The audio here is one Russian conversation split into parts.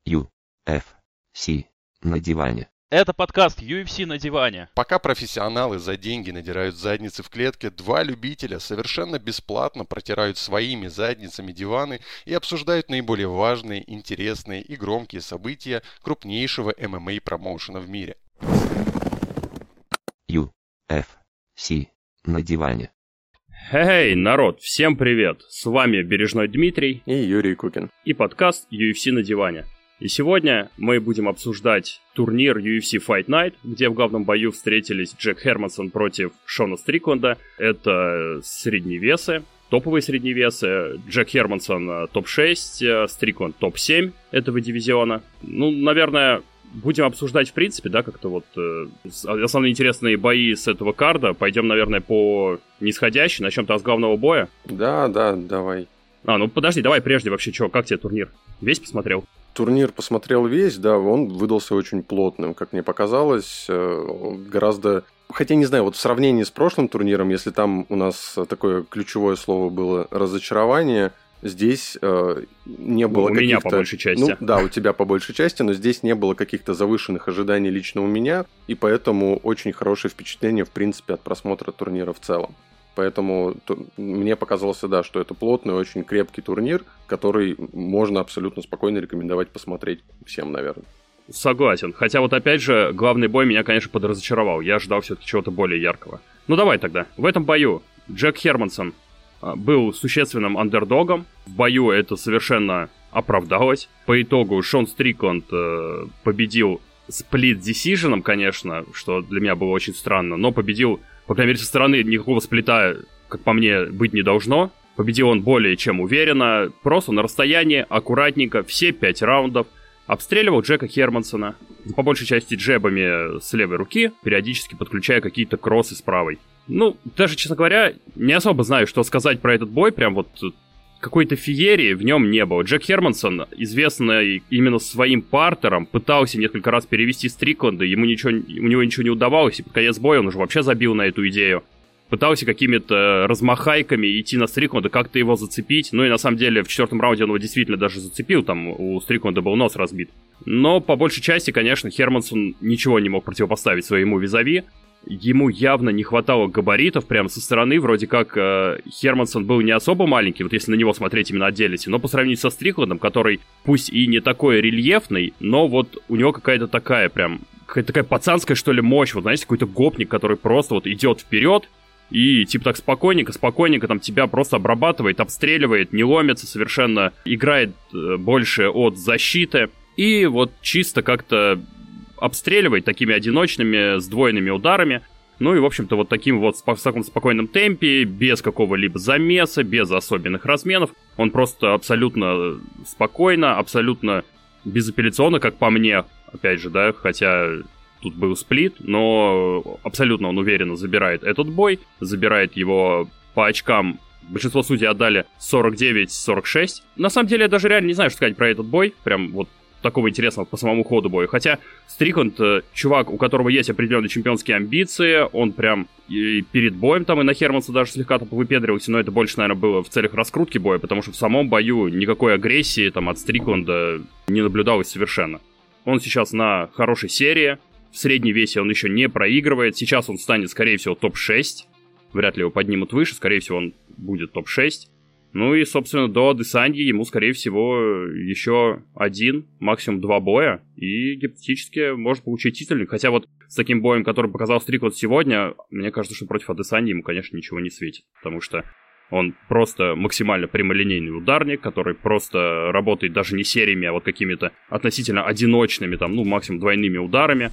UFC на диване. Это подкаст UFC на диване. Пока профессионалы за деньги надирают задницы в клетке, два любителя совершенно бесплатно протирают своими задницами диваны и обсуждают наиболее важные, интересные и громкие события крупнейшего ММА-промоушена в мире. UFC на диване. Эй, народ, всем привет! С вами Бережной Дмитрий и Юрий Кукин. И подкаст UFC на диване. И сегодня мы будем обсуждать турнир UFC Fight Night, где в главном бою встретились Джек Хермансон против Шона Стрикленда. Это средневесы, топовые средневесы. Джек Хермансон топ-6, Стрикленд топ-7 этого дивизиона. Ну, наверное, будем обсуждать в принципе, да, как-то вот основные интересные бои с этого карда. Пойдем, наверное, по нисходящей. Начнем-то с главного боя. Да, давай. Ну подожди, давай прежде вообще, как тебе турнир? Весь посмотрел? Турнир посмотрел весь, да, он выдался очень плотным, как мне показалось, гораздо... Хотя, не знаю, вот в сравнении с прошлым турниром, если там у нас такое ключевое слово было разочарование, здесь не было каких-то... У меня по большей части. Ну, да, у тебя по большей части, но здесь не было каких-то завышенных ожиданий лично у меня, и поэтому очень хорошее впечатление, в принципе, от просмотра турнира в целом. Поэтому мне показалось, да, что это плотный, очень крепкий турнир, который можно абсолютно спокойно рекомендовать посмотреть всем, наверное. Согласен. Хотя вот опять же, главный бой меня, конечно, подразочаровал. Я ожидал все-таки чего-то более яркого. Ну давай тогда. В этом бою Джек Хермансон был существенным андердогом. В бою это совершенно оправдалось. По итогу Шон Стрикленд победил сплит-десиженом, конечно, что для меня было очень странно, но победил... По крайней мере, со стороны никакого сплита, как по мне, быть не должно. Победил он более чем уверенно, просто на расстоянии, аккуратненько, все 5 раундов. Обстреливал Джека Хермансона, по большей части джебами с левой руки, периодически подключая какие-то кроссы с правой. Ну, даже, честно говоря, не особо знаю, что сказать про этот бой, прям вот... Какой-то феерии в нем не было. Джек Хермансон, известный именно своим партером, пытался несколько раз перевести Стрикленда, у него ничего не удавалось, и под конец боя он уже вообще забил на эту идею. Пытался какими-то размахайками идти на Стрикленда, как-то его зацепить. Ну и на самом деле в 4-м раунде он его действительно даже зацепил, там у Стрикленда был нос разбит. Но по большей части, конечно, Хермансон ничего не мог противопоставить своему визави. Ему явно не хватало габаритов прямо со стороны, вроде как Хермансон был не особо маленький, вот если на него смотреть именно отдельности, но по сравнению со Стриклендом, который пусть и не такой рельефный, но вот у него какая-то такая прям, какая-то такая пацанская что ли мощь, вот знаете, какой-то гопник, который просто вот идет вперед и типа так спокойненько там тебя просто обрабатывает, обстреливает, не ломится совершенно, играет больше от защиты и вот чисто как-то обстреливает такими одиночными, сдвоенными ударами. Ну и, в общем-то, вот таким вот в таком спокойном темпе, без какого-либо замеса, без особенных разменов. Он просто абсолютно спокойно, абсолютно безапелляционно, как по мне, опять же, да, хотя тут был сплит, но абсолютно он уверенно забирает этот бой, забирает его по очкам. Большинство судей отдали 49-46. На самом деле, я даже реально не знаю, что сказать про этот бой. Прям вот такого интересного по самому ходу боя. Хотя Стрикленд, чувак, у которого есть определенные чемпионские амбиции, он прям и перед боем там и на Херманса даже слегка выпендривался, но это больше, наверное, было в целях раскрутки боя, потому что в самом бою никакой агрессии там от Стрикленда не наблюдалось совершенно. Он сейчас на хорошей серии, в средней весе он еще не проигрывает, сейчас он станет, скорее всего, топ-6, вряд ли его поднимут выше, скорее всего, он будет топ-6. Ну и, собственно, до Адесаньи ему, скорее всего, еще 1, максимум 2 боя, и гипотетически может получить титульник. Хотя вот с таким боем, который показал Стрикленд сегодня, мне кажется, что против Адесаньи ему, конечно, ничего не светит. Потому что он просто максимально прямолинейный ударник, который просто работает даже не сериями, а вот какими-то относительно одиночными, там, ну, максимум двойными ударами.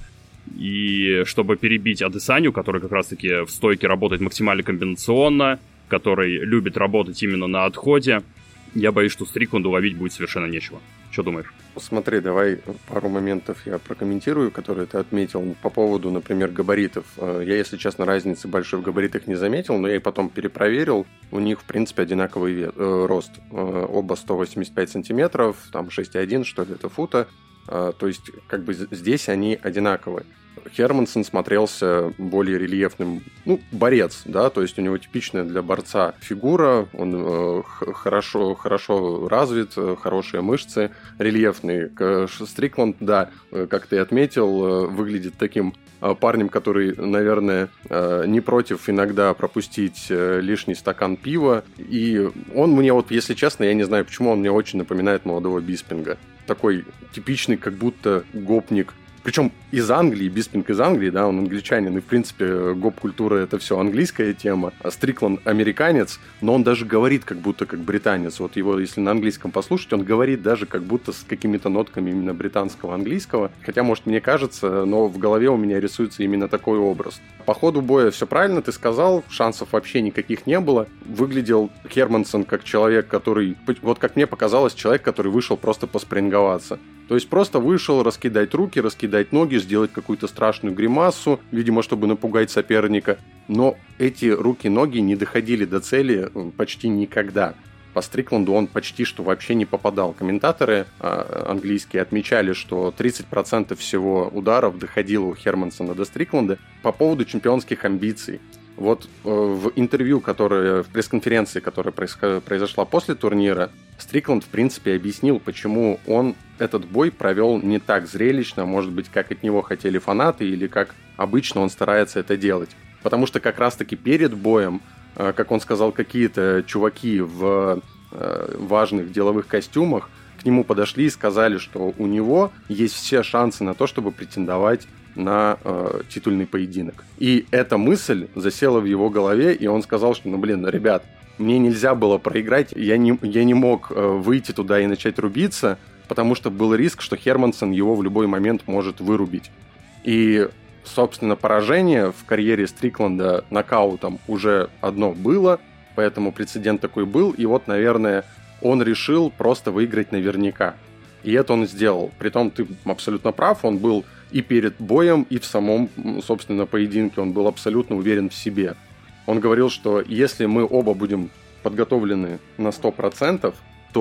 И чтобы перебить Адесанью, который как раз-таки в стойке работает максимально комбинационно, который любит работать именно на отходе, я боюсь, что Стрикленду ловить будет совершенно нечего. Что думаешь? Смотри, давай пару моментов я прокомментирую, которые ты отметил по поводу, например, габаритов. Я, если честно, разницы большой в габаритах не заметил, но я и потом перепроверил. У них, в принципе, одинаковый рост. Оба 185 сантиметров, там 6,1, что ли, это фута. То есть, как бы здесь они одинаковые. Хермансон смотрелся более рельефным, борец, да, то есть у него типичная для борца фигура, он хорошо развит, хорошие мышцы, рельефный. Стрикланд, да, как ты отметил, выглядит таким парнем, который, наверное, не против иногда пропустить лишний стакан пива, и он мне, вот, если честно, я не знаю, почему он мне очень напоминает молодого Биспинга. Такой типичный, как будто гопник. Причем из Англии, Биспинг из Англии, да, он англичанин, и, в принципе, гоп-культура — это все английская тема. А Стрикланд американец, но он даже говорит как будто как британец. Вот его, если на английском послушать, он говорит даже как будто с какими-то нотками именно британского английского. Хотя, может, мне кажется, но в голове у меня рисуется именно такой образ. По ходу боя все правильно ты сказал, шансов вообще никаких не было. Выглядел Хермансон как человек, который, вот как мне показалось, человек, который вышел просто поспринговаться. То есть просто вышел раскидать руки, раскидать ноги, сделать какую-то страшную гримасу, видимо, чтобы напугать соперника. Но эти руки-ноги не доходили до цели почти никогда. По Стрикланду он почти что вообще не попадал. Комментаторы английские отмечали, что 30% всего ударов доходило у Хермансона до Стрикланда. По поводу чемпионских амбиций. Вот в интервью, в пресс-конференции, которая произошла после турнира, Стрикланд, в принципе, объяснил, почему он этот бой провел не так зрелищно, может быть, как от него хотели фанаты, или как обычно он старается это делать. Потому что как раз-таки перед боем, как он сказал, какие-то чуваки в важных деловых костюмах к нему подошли и сказали, что у него есть все шансы на то, чтобы претендовать на титульный поединок. И эта мысль засела в его голове, и он сказал, что, ребят, мне нельзя было проиграть, я не мог выйти туда и начать рубиться, потому что был риск, что Хермансон его в любой момент может вырубить. И, собственно, поражение в карьере Стрикланда нокаутом уже одно было, поэтому прецедент такой был, и вот, наверное, он решил просто выиграть наверняка. И это он сделал. Притом ты абсолютно прав, он был и перед боем, и в самом, собственно, поединке он был абсолютно уверен в себе. Он говорил, что если мы оба будем подготовлены на 100%,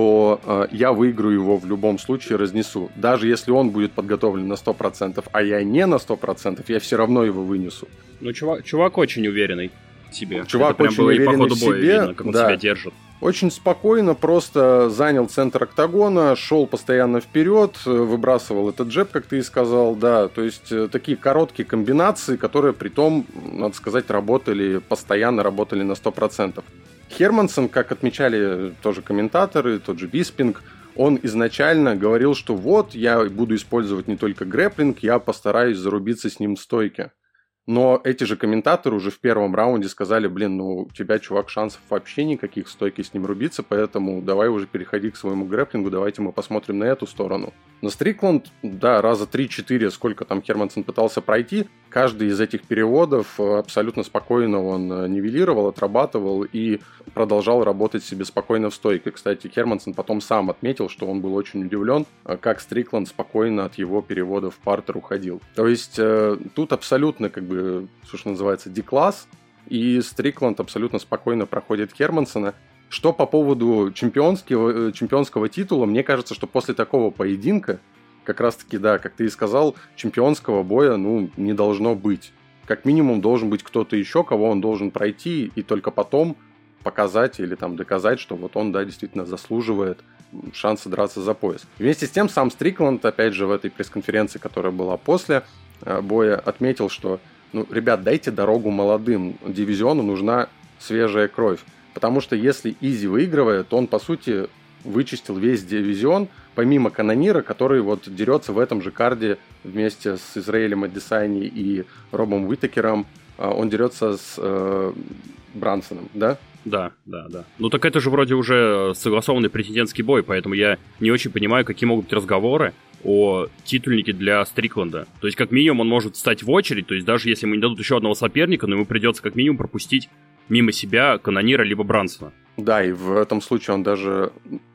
то я выиграю его в любом случае, разнесу. Даже если он будет подготовлен на 100%, а я не на 100%, я все равно его вынесу. Ну, чувак очень уверенный в себе. Чувак очень уверенный в себе. Видно, как он себя держит. Очень спокойно, просто занял центр октагона, шел постоянно вперед, выбрасывал этот джеб, как ты и сказал, да, то есть такие короткие комбинации, которые притом, надо сказать, постоянно работали на 100%. Хермансон, как отмечали тоже комментаторы, тот же Биспинг, он изначально говорил, что вот, я буду использовать не только грэпплинг, я постараюсь зарубиться с ним в стойке. Но эти же комментаторы уже в первом раунде сказали, у тебя, чувак, шансов вообще никаких в стойке с ним рубиться, поэтому давай уже переходи к своему грэпплингу, давайте мы посмотрим на эту сторону. Но Стрикланд, да, раза 3-4, сколько там Хермансон пытался пройти, каждый из этих переводов абсолютно спокойно он нивелировал, отрабатывал и продолжал работать себе спокойно в стойке. Кстати, Хермансон потом сам отметил, что он был очень удивлен, как Стрикланд спокойно от его перевода в партер уходил. То есть тут абсолютно, что называется, D-класс, и Стрикланд абсолютно спокойно проходит Хермансона. Что по поводу чемпионского титула, мне кажется, что после такого поединка, как раз-таки, да, как ты и сказал, чемпионского боя, не должно быть. Как минимум должен быть кто-то еще, кого он должен пройти, и только потом показать или там доказать, что вот он, да, действительно заслуживает шанса драться за пояс. Вместе с тем, сам Стрикланд, опять же, в этой пресс-конференции, которая была после боя, отметил, что, ребят, дайте дорогу молодым, дивизиону нужна свежая кровь. Потому что если Изи выигрывает, то он, по сути, вычистил весь дивизион, помимо Канонира, который вот дерется в этом же карде вместе с Израилем Адесайни и Робом Уитакером. Он дерется с Брансоном, да? Да. Ну так это же вроде уже согласованный претендентский бой, поэтому я не очень понимаю, какие могут быть разговоры о титульнике для Стрикланда. То есть, как минимум, он может встать в очередь, то есть даже если ему не дадут еще одного соперника, но ему придется как минимум пропустить мимо себя Канонира либо Брансона. Да, и в этом случае он даже...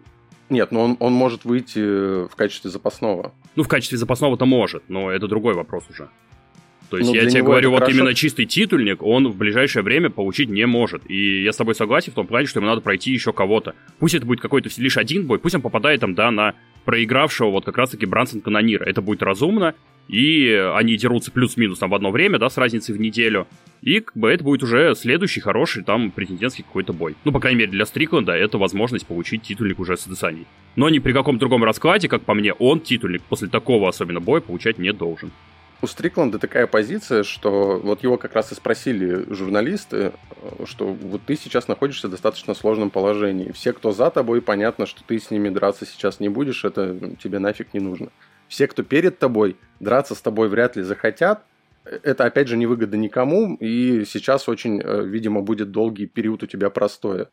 Нет, но он может выйти в качестве запасного. В качестве запасного-то может, но это другой вопрос уже. То есть я тебе говорю, вот именно чистый титульник он в ближайшее время получить не может. И я с тобой согласен в том плане, что ему надо пройти еще кого-то. Пусть это будет какой-то лишь один бой, пусть он попадает там, да, на проигравшего вот как раз-таки Брансон Канонира. Это будет разумно, и они дерутся плюс-минус там в одно время, да, с разницей в неделю. И как бы это будет уже следующий хороший там претендентский какой-то бой. Ну, по крайней мере, для Стрикленда это возможность получить титульник уже с Адесаньей. Но ни при каком другом раскладе, как по мне, он титульник после такого особенно боя получать не должен. У Стрикленда такая позиция, что вот его как раз и спросили журналисты, что вот ты сейчас находишься в достаточно сложном положении. Все, кто за тобой, понятно, что ты с ними драться сейчас не будешь, это тебе нафиг не нужно. Все, кто перед тобой, драться с тобой вряд ли захотят. Это, опять же, невыгодно никому, и сейчас очень, видимо, будет долгий период у тебя простоя.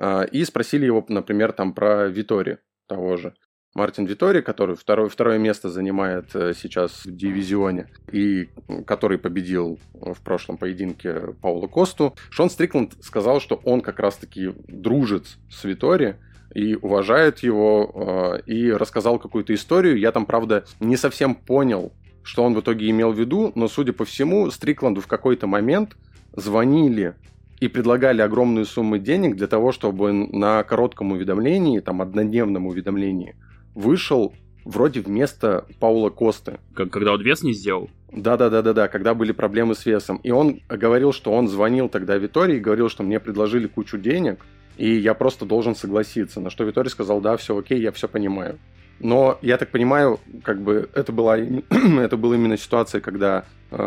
И спросили его, например, там про Виттори того же. Мартин Виттори, который второе место занимает сейчас в дивизионе, и который победил в прошлом поединке Паула Косту, Шон Стрикленд сказал, что он как раз-таки дружит с Виттори и уважает его, и рассказал какую-то историю. Я там, правда, не совсем понял, что он в итоге имел в виду, но, судя по всему, Стрикленду в какой-то момент звонили и предлагали огромные суммы денег для того, чтобы на коротком уведомлении, там, однодневном уведомлении, вышел вроде вместо Паула Косты. Когда он вес не сделал? Да, когда были проблемы с весом. И он говорил, что он звонил тогда Виттори и говорил, что мне предложили кучу денег, и я просто должен согласиться. На что Виттори сказал, да, все окей, я все понимаю. Но, я так понимаю, как бы это была именно ситуация, когда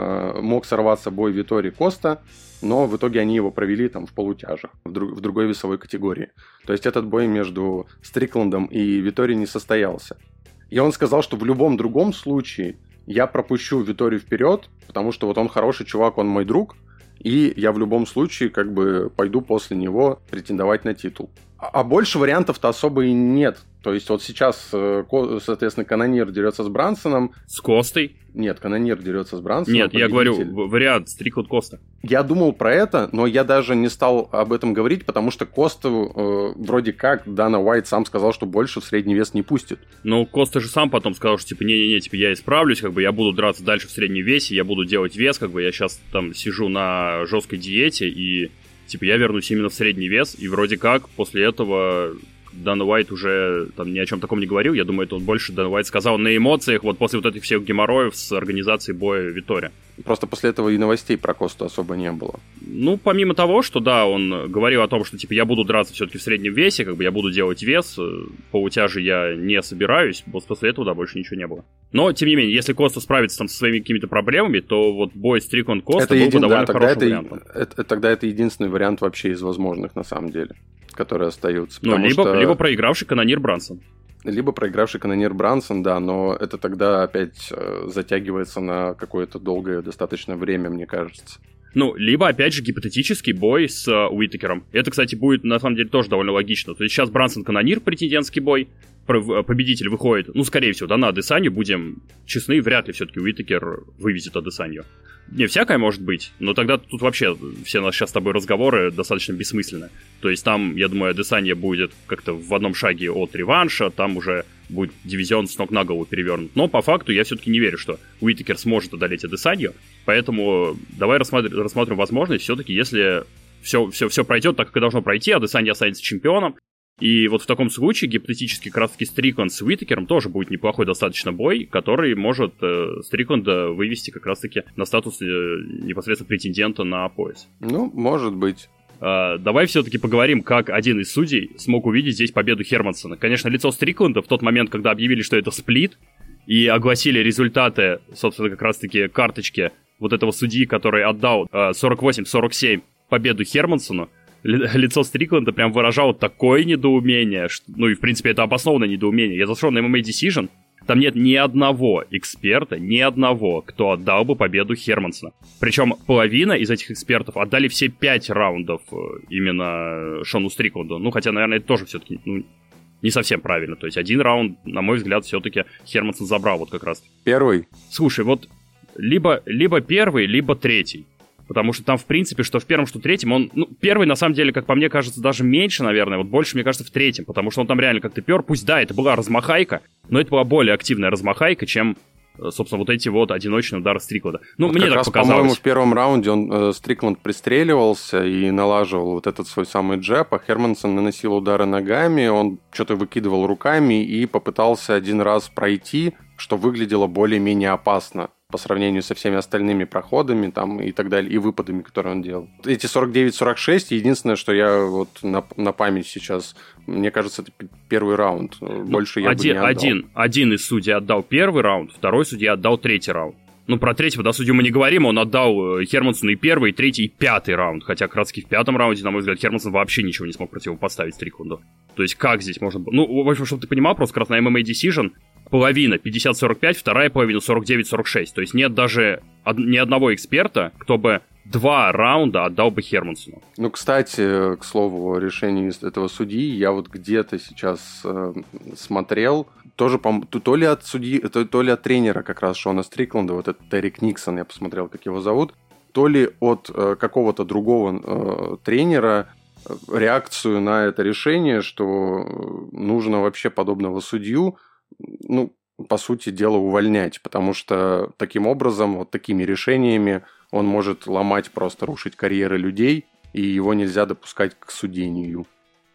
мог сорваться бой Виттори-Коста, но в итоге они его провели там в полутяжах, в другой весовой категории. То есть этот бой между Стриклендом и Виттори не состоялся. И он сказал, что в любом другом случае я пропущу Виттори вперед, потому что вот он хороший чувак, он мой друг, и я в любом случае как бы пойду после него претендовать на титул. А больше вариантов-то особо и нет. То есть вот сейчас, соответственно, Канонир дерется с Брансоном. С Костой? Нет, Канонир дерется с Брансоном. Нет, я говорю, вариант Стрикленд Коста. Я думал про это, но я даже не стал об этом говорить, потому что Косту вроде как Дана Уайт сам сказал, что больше в средний вес не пустит. Ну, Коста же сам потом сказал, что типа не-не-не, типа я исправлюсь, как бы я буду драться дальше в среднем весе, я буду делать вес, как бы я сейчас там сижу на жесткой диете и типа я вернусь именно в средний вес, и вроде как после этого Дана Уайт уже там ни о чем таком не говорил. Я думаю, это он больше Дана Уайт сказал на эмоциях, вот после вот этих всех геморроев с организацией боя Виттори. Просто после этого и новостей про Косту особо не было. Ну, помимо того, что да, он говорил о том, что типа я буду драться все-таки в среднем весе, как бы я буду делать вес, полутяжи я не собираюсь, вот после этого, да, больше ничего не было. Но, тем не менее, если Коста справится там со своими какими-то проблемами, то вот бой Стрикленд-Коста был бы довольно хорошим вариантом. Тогда это единственный вариант вообще из возможных, на самом деле, которые остаются. Ну, либо проигравший Канонир Брансон. Либо проигравший Канонир Брансон, да, но это тогда опять затягивается на какое-то долгое достаточно время, мне кажется. Ну, либо, опять же, гипотетический бой с Уитакером. Это, кстати, будет, на самом деле, тоже довольно логично. То есть сейчас Брансон-Канонир, претендентский бой, победитель выходит, ну, скорее всего, да, на Адесанью, будем честны, вряд ли все-таки Уитакер вывезет Адесанью. Не, всякое может быть, но тогда тут вообще все наши сейчас с тобой разговоры достаточно бессмысленны. То есть там, я думаю, Адесанья будет как-то в одном шаге от реванша, там уже будет дивизион с ног на голову перевернут. Но по факту я все-таки не верю, что Уитакер сможет одолеть Адесанью, поэтому давай рассмотрим возможность все-таки, если все пройдет так, как и должно пройти, Адесанья останется чемпионом. И вот в таком случае гипотетически как раз-таки Стрикленд с Уитакером тоже будет неплохой достаточно бой, который может Стрикленда вывести как раз-таки на статус непосредственно претендента на пояс. Ну, может быть. Давай все-таки поговорим, как один из судей смог увидеть здесь победу Хермансона. Конечно, лицо Стрикленда в тот момент, когда объявили, что это сплит, и огласили результаты, собственно, как раз-таки карточки вот этого судьи, который отдал 48-47 победу Хермансону, лицо Стрикленда прям выражало такое недоумение, что, ну и в принципе это обоснованное недоумение. Я зашел на MMA Decision, там нет ни одного эксперта, ни одного, кто отдал бы победу Хермансона. Причем половина из этих экспертов отдали все 5 раундов именно Шону Стрикленду. Ну хотя, наверное, это тоже все-таки не совсем правильно. То есть один раунд, на мой взгляд, все-таки Хермансон забрал вот как раз. Первый. Слушай, вот либо первый, либо третий. Потому что там, в принципе, что в первом, что в третьем, он, ну, первый, на самом деле, как по мне кажется, даже меньше, наверное, вот больше, мне кажется, в третьем, потому что он там реально как-то пер, пусть, да, это была размахайка, но это была более активная размахайка, чем собственно, вот эти вот одиночные удары Стрикланда. Ну, вот мне как так раз, показалось. по-моему, в первом раунде Стрикланд пристреливался и налаживал вот этот свой самый джеб, а Хермансон наносил удары ногами, он что-то выкидывал руками и попытался один раз пройти, что выглядело более-менее опасно по сравнению со всеми остальными проходами там, и так далее, и выпадами, которые он делал. Эти 49-46, единственное, что я вот на память сейчас, мне кажется, это первый раунд. Больше я бы не отдал. Один из судей отдал первый раунд, второй судья отдал третий раунд. Ну, про третьего, да, судью мы не говорим, он отдал Хермансону и первый, и третий, и пятый раунд. Хотя как раз в пятом раунде, на мой взгляд, Хермансон вообще ничего не смог противопоставить Стрикланду. То есть как здесь можно было... Ну, в общем, чтобы ты понимал, просто как раз на MMA Decision половина 50-45, вторая половина 49-46. То есть нет даже ни одного эксперта, кто бы 2 раунда отдал бы Хермансону. Ну, кстати, к слову, о решении этого судьи, я вот где-то сейчас смотрел, тоже, то ли от судьи, то ли от тренера как раз Шона Стрикланда, вот этот Террик Никсон, я посмотрел, как его зовут, то ли от какого-то другого тренера реакцию на это решение, что нужно вообще подобного судью, ну, по сути дела, увольнять, потому что таким образом, вот такими решениями он может ломать, просто рушить карьеры людей, и его нельзя допускать к судению.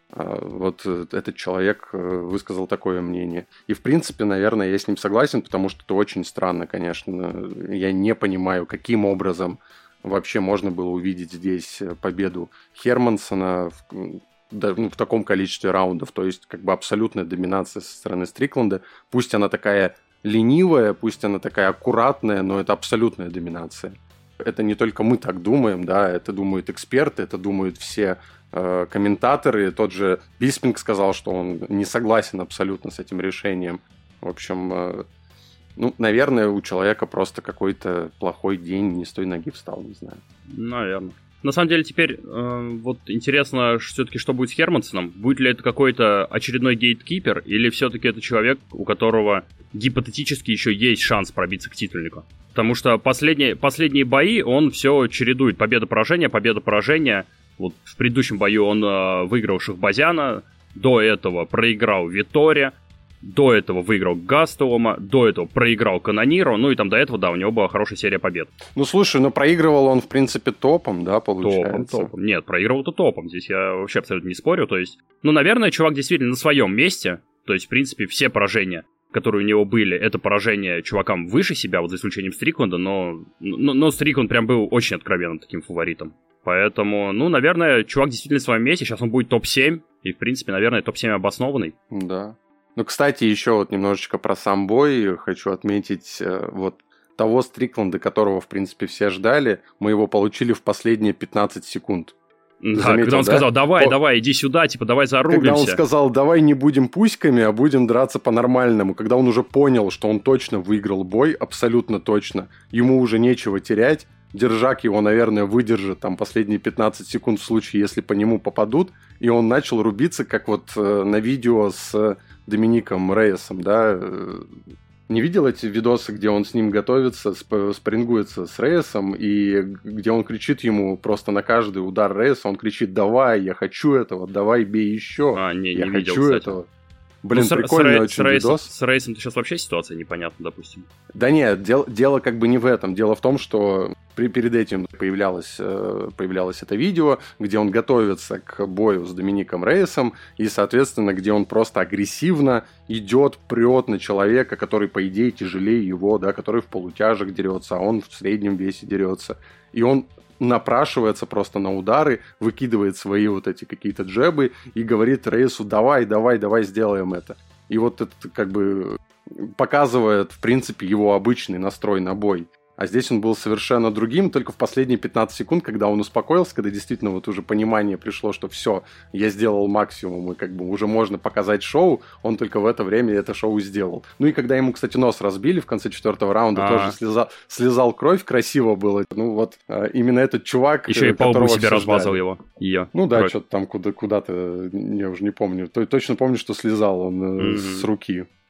Вот этот человек высказал такое мнение. И, в принципе, наверное, я с ним согласен, потому что это очень странно, конечно. Я не понимаю, каким образом вообще можно было увидеть здесь победу Хермансона в таком количестве раундов. То есть, как бы абсолютная доминация со стороны Стрикланда. Пусть она такая ленивая, пусть она такая аккуратная, но это абсолютная доминация. Это не только мы так думаем, да, это думают эксперты, это думают все комментаторы. Тот же Биспинг сказал, что он не согласен абсолютно с этим решением. В общем, ну, наверное, у человека просто какой-то плохой день, не с той ноги встал, не знаю. Наверное. На самом деле, теперь вот интересно все-таки, что будет с Хермансоном. Будет ли это какой-то очередной гейткипер, или все-таки это человек, у которого гипотетически еще есть шанс пробиться к титульнику? Потому что последние бои он все чередует. Победа-поражение. Вот в предыдущем бою он выиграл Шахбазяна, до этого проиграл Виторе, до этого выиграл Гастелома, до этого проиграл Канониру, ну и там до этого, да, у него была хорошая серия побед. Ну, слушай, но проигрывал он, в принципе, топом, да, получается? Топом. Нет, проигрывал-то топом, здесь я вообще абсолютно не спорю, то есть... Ну, наверное, чувак действительно на своем месте, то есть, в принципе, все поражения, которые у него были, это поражения чувакам выше себя, вот за исключением Стрикланда, но Стрикланд прям был очень откровенным таким фаворитом. Поэтому, ну, наверное, чувак действительно на своем месте, сейчас он будет топ-7, и, в принципе, наверное, топ-7 обоснованный. Да. Ну, кстати, еще вот немножечко про сам бой хочу отметить. Вот того Стрикланда, которого, в принципе, все ждали, мы его получили в последние 15 секунд. Да, заметил, когда он сказал, давай, иди сюда, типа, давай зарубимся. Когда он сказал, давай не будем пуськами, а будем драться по-нормальному. Когда он уже понял, что он точно выиграл бой, абсолютно точно. Ему уже нечего терять. Держак его, наверное, выдержит там последние 15 секунд в случае, если по нему попадут. И он начал рубиться, как вот на видео с Домиником Рейесом, да. Не видел эти видосы, где он с ним готовится, спарингуется с Рейесом, и где он кричит ему просто на каждый удар Рейеса, он кричит, давай, я хочу этого, давай, бей еще, я не хочу видел, этого. Блин, ну, прикольный очень видос. С Рейсом-то сейчас вообще ситуация непонятна, допустим. Да нет, дело как бы не в этом. Дело в том, что перед этим появлялось это видео, где он готовится к бою с Домиником Рейесом, и, соответственно, где он просто агрессивно идет, прет на человека, который, по идее, тяжелее его, да, который в полутяжек дерется, а он в среднем весе дерется. И он напрашивается просто на удары, выкидывает свои вот эти какие-то джебы и говорит Рейсу, давай, сделаем это. И вот это как бы показывает, в принципе, его обычный настрой на бой. А здесь он был совершенно другим, только в последние 15 секунд, когда он успокоился, когда действительно вот уже понимание пришло, что все, я сделал максимум, и как бы уже можно показать шоу, он только в это время это шоу сделал. Ну и когда ему, кстати, нос разбили в конце 4-го раунда, тоже слезал кровь, красиво было. Ну вот, именно этот чувак... Еще и по лбу себе размазал ее. Ну да, что-то там куда-то, я уже не помню. Точно помню, что слезал он с руки.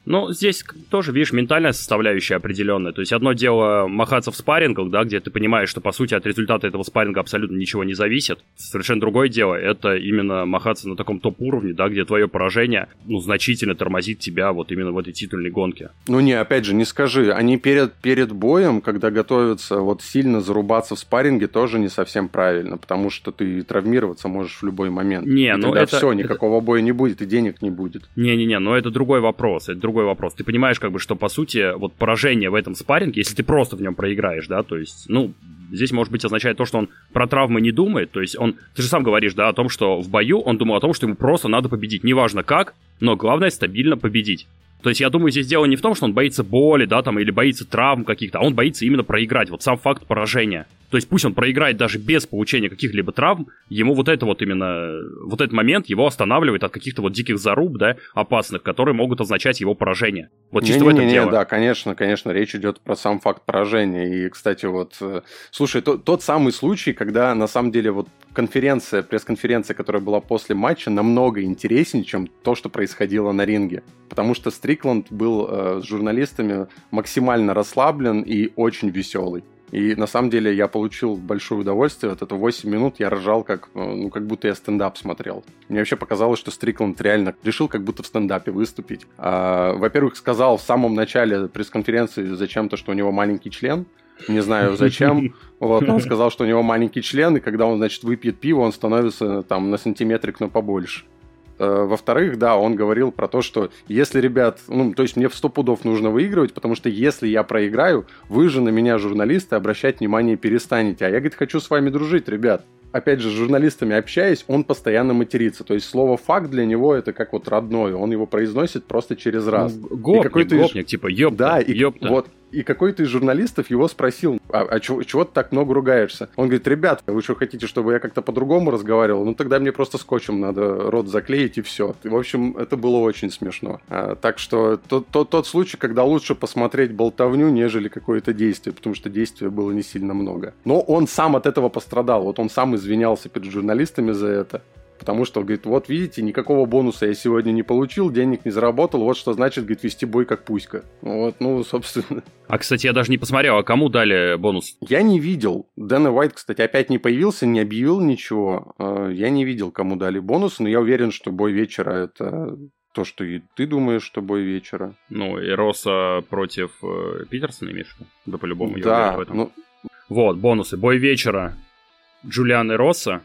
Ну, здесь тоже, видишь, ментальная составляющая определенная. То есть одно дело махаться в спаррингах, да, где ты понимаешь, что, по сути, от результата этого спарринга абсолютно ничего не зависит. Совершенно другое дело — это именно махаться на таком топ-уровне, да, где твое поражение, ну, значительно тормозит тебя вот именно в этой титульной гонке. Ну, не, опять же, не скажи. Они перед боем, когда готовятся вот сильно зарубаться в спарринге, тоже не совсем правильно, потому что ты травмироваться можешь в любой момент. Не, и ну тогда это... все, никакого боя не будет, и денег не будет. Не-не-не, но это другой вопрос, Ты понимаешь, как бы, что, по сути, вот поражение в этом спарринге, если ты просто в нем проиграешь, да, то есть, ну, здесь, может быть, означает то, что он про травмы не думает, то есть ты же сам говоришь, да, о том, что в бою он думал о том, что ему просто надо победить, неважно как, но главное стабильно победить. То есть я думаю, здесь дело не в том, что он боится боли, да, там, или боится травм каких-то, а он боится именно проиграть, вот сам факт поражения. То есть пусть он проиграет даже без получения каких-либо травм, ему вот это вот именно, вот этот момент его останавливает от каких-то вот диких заруб, да, опасных, которые могут означать его поражение. Вот чисто в этом дело. Да, конечно, речь идет про сам факт поражения. И, кстати, вот, слушай, тот самый случай, когда на самом деле вот пресс-конференция, которая была после матча, намного интереснее, чем то, что происходило на ринге. Потому что Стрикланд был с журналистами максимально расслаблен и очень веселый. И на самом деле я получил большое удовольствие. Вот это 8 минут я ржал, как будто я стендап смотрел. Мне вообще показалось, что Стрикланд реально решил как будто в стендапе выступить. Во-первых, сказал в самом начале пресс-конференции зачем-то, что у него маленький член. Не знаю зачем. Вот, он сказал, что у него маленький член, и когда он, значит, выпьет пиво, он становится там на сантиметрик, но побольше. Во-вторых, да, он говорил про то, что если, ребят, то есть мне в 100 пудов нужно выигрывать, потому что если я проиграю, вы же на меня, журналисты, обращать внимание перестанете. А я, говорит, хочу с вами дружить, ребят. Опять же, с журналистами общаясь, он постоянно матерится. То есть слово «факт» для него это как вот родное. Он его произносит просто через раз. Гопник, типа ёпта, да, ёпта. Вот. И какой-то из журналистов его спросил, чего ты так много ругаешься? Он говорит, ребят, вы что, хотите, чтобы я как-то по-другому разговаривал? Ну, тогда мне просто скотчем надо рот заклеить, и все. И, в общем, это было очень смешно. Так что тот случай, когда лучше посмотреть болтовню, нежели какое-то действие, потому что действия было не сильно много. Но он сам от этого пострадал. Вот он сам извинялся перед журналистами за это. Потому что, говорит, вот видите, никакого бонуса я сегодня не получил, денег не заработал, вот что значит, говорит, вести бой как пуська. Вот, собственно. А, кстати, я даже не посмотрел, а кому дали бонус? Я не видел. Дэна Уайт, кстати, опять не появился, не объявил ничего. Я не видел, кому дали бонус, но я уверен, что бой вечера — это то, что и ты думаешь, что бой вечера. Ну, и Росса против Питерсона, имеешь в виду? Да, по-любому. Да, я уверен в этом. Вот, бонусы. Бой вечера. Джулиан и Росса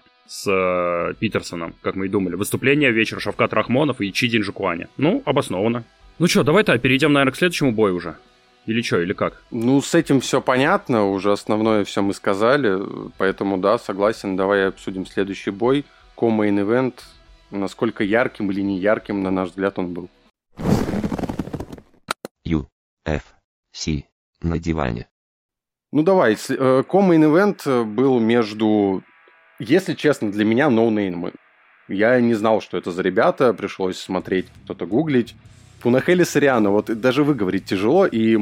с Питерсоном, как мы и думали. Выступление вечера Шавкат Рахмонов и Чиди Нжукуани. Ну, обоснованно. Ну что, давай-то перейдем, наверное, к следующему бою уже. Или что, или как? Ну, с этим все понятно, уже основное все мы сказали, поэтому да, согласен, давай обсудим следующий бой. Co-Main Event, насколько ярким или не ярким, на наш взгляд, он был. UFC на диване. Ну давай, Co-Main Event был между... Если честно, для меня ноунеймы. Я не знал, что это за ребята, пришлось смотреть, кто-то гуглить. Пунахели Сориано, вот даже выговорить тяжело, и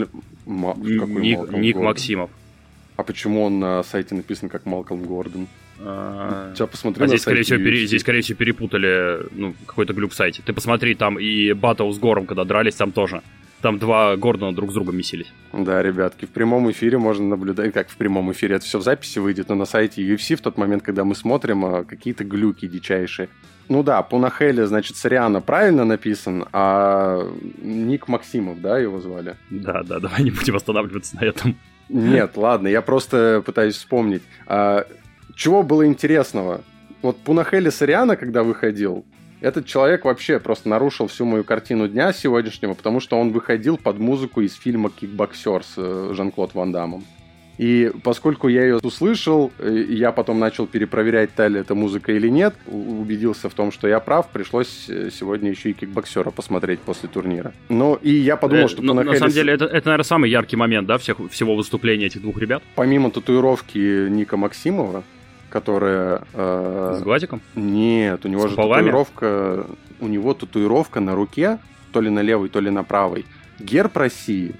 Ник Максимов. А почему он на сайте написан как Малкольм Гордон? Сейчас посмотрю. Здесь, скорее всего, перепутали какой-то глюк в сайте. Ты посмотри, там и Баттл с Гором, когда дрались, там тоже. Там два Гордона друг с другом месились. Да, ребятки, в прямом эфире можно наблюдать, как в прямом эфире, это все в записи выйдет, но на сайте UFC в тот момент, когда мы смотрим, какие-то глюки дичайшие. Ну да, Пунахели, значит, Сориано правильно написан, а Ник Максимов, да, его звали? Да, давай не будем останавливаться на этом. Нет, ладно, я просто пытаюсь вспомнить. Чего было интересного? Вот Пунахели Сориано, когда выходил, этот человек вообще просто нарушил всю мою картину дня сегодняшнего, потому что он выходил под музыку из фильма «Кикбоксер» с Жан-Клод Ван Даммом. И поскольку я ее услышал, я потом начал перепроверять, та ли это музыка или нет, убедился в том, что я прав, пришлось сегодня еще и «Кикбоксера» посмотреть после турнира. Ну, и я подумал, что Пунахели... На самом деле, это, наверное, самый яркий момент, да, всего выступления этих двух ребят? Помимо татуировки Ника Максимова, которая... С глазиком? Нет, у него же татуировка... У него татуировка на руке, то ли на левой, то ли на правой. Герб России.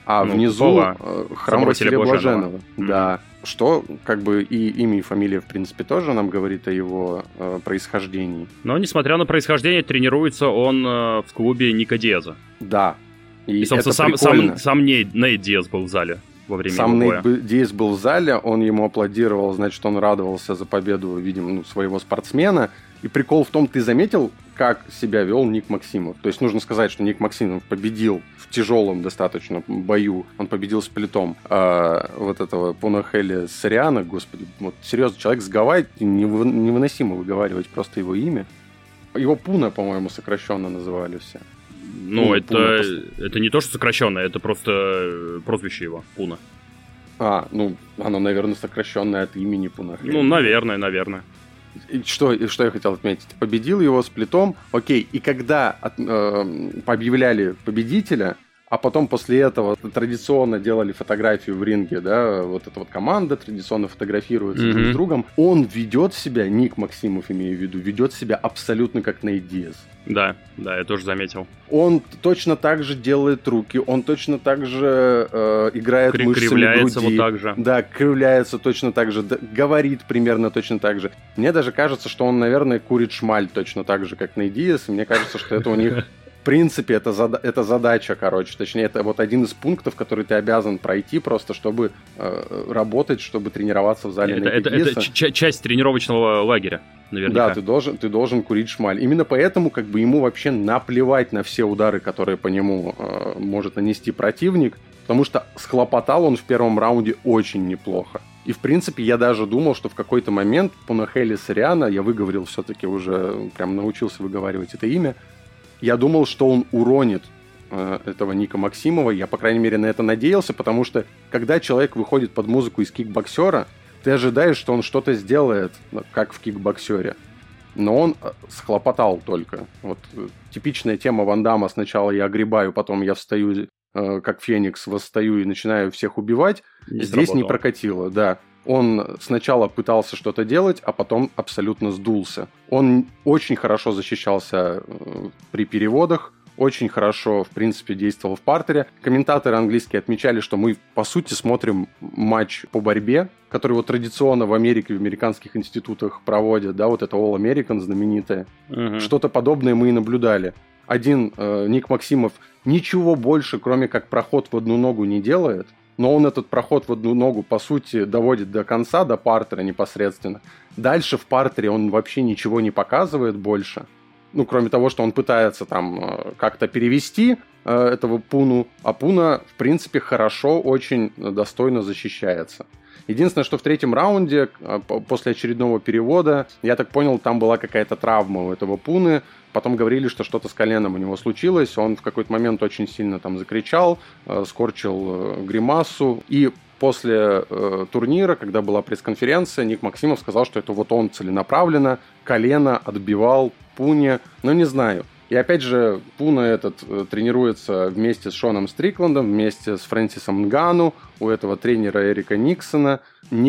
а внизу купола храм Василия Блаженного. Mm-hmm. Да. Что, как бы, и имя и фамилия, в принципе, тоже нам говорит о его происхождении. Но, несмотря на происхождение, тренируется он в клубе Ника Диаза. Да. И собственно, сам Нейт Диаз был в зале во время сам его боя. Нейт Диаз был в зале, он ему аплодировал, значит, он радовался за победу, видимо, своего спортсмена. И прикол в том, ты заметил, как себя вел Ник Максимов? То есть нужно сказать, что Ник Максимов победил в тяжелом достаточно бою. Он победил сплитом вот этого Пунахели Сориана. Господи, вот серьезно, человек с Гавайи, невыносимо выговаривать просто его имя. Его Пуна, по-моему, сокращенно называли все. Ну, это не то, что сокращенное, это просто прозвище его, Пуна. Ну, оно, наверное, сокращенное от имени Пунахели. Ну, наверное. Что я хотел отметить? Победил его сплитом, окей, и когда объявляли победителя, а потом после этого традиционно делали фотографию в ринге, да, вот эта вот команда традиционно фотографируется друг с другом, он ведет себя, Ник Максимов имею в виду, ведет себя абсолютно как Нейт Диаз. Да, я тоже заметил. Он точно так же делает руки, он точно так же играет мышцами кривляется груди. Вот так же. Да, кривляется точно так же, говорит примерно точно так же. Мне даже кажется, что он, наверное, курит шмаль точно так же, как Нейт Диаз, и мне кажется, что это у них... В принципе, это задача, короче. Точнее, это вот один из пунктов, который ты обязан пройти просто, чтобы работать, чтобы тренироваться в зале Нейта Диаза. Это часть тренировочного лагеря, наверняка. Да, ты должен курить шмаль. Именно поэтому как бы ему вообще наплевать на все удары, которые по нему может нанести противник, потому что схлопотал он в первом раунде очень неплохо. И, в принципе, я даже думал, что в какой-то момент Пунахели Сориана, я выговорил все-таки уже, прям научился выговаривать это имя, я думал, что он уронит этого Ника Максимова. Я, по крайней мере, на это надеялся, потому что, когда человек выходит под музыку из кикбоксера, ты ожидаешь, что он что-то сделает, как в кикбоксере. Но он схлопотал только. Вот типичная тема Ван Дамма. Сначала я огребаю, потом я встаю, как Феникс, восстаю и начинаю всех убивать. Здесь не прокатило, да. Он сначала пытался что-то делать, а потом абсолютно сдулся. Он очень хорошо защищался при переводах, очень хорошо, в принципе, действовал в партере. Комментаторы английские отмечали, что мы, по сути, смотрим матч по борьбе, который вот традиционно в Америке, в американских институтах проводят, да, вот это All American знаменитое. Что-то подобное мы и наблюдали. Один Ник Максимов ничего больше, кроме как проход в одну ногу, не делает. Но он этот проход в одну ногу, по сути, доводит до конца, до партера непосредственно. Дальше в партере он вообще ничего не показывает больше. Ну, кроме того, что он пытается там как-то перевести этого Пуну. А Пуна, в принципе, хорошо, очень достойно защищается. Единственное, что в третьем раунде, после очередного перевода, я так понял, там была какая-то травма у этого Пуны. Потом говорили, что что-то с коленом у него случилось. Он в какой-то момент очень сильно там закричал, скорчил гримасу. И после турнира, когда была пресс-конференция, Ник Максимов сказал, что это вот он целенаправленно колено отбивал Пуне. Но не знаю. И опять же, Пуна этот тренируется вместе с Шоном Стрикландом, вместе с Фрэнсисом Нгану, у этого тренера Эрика Никсона,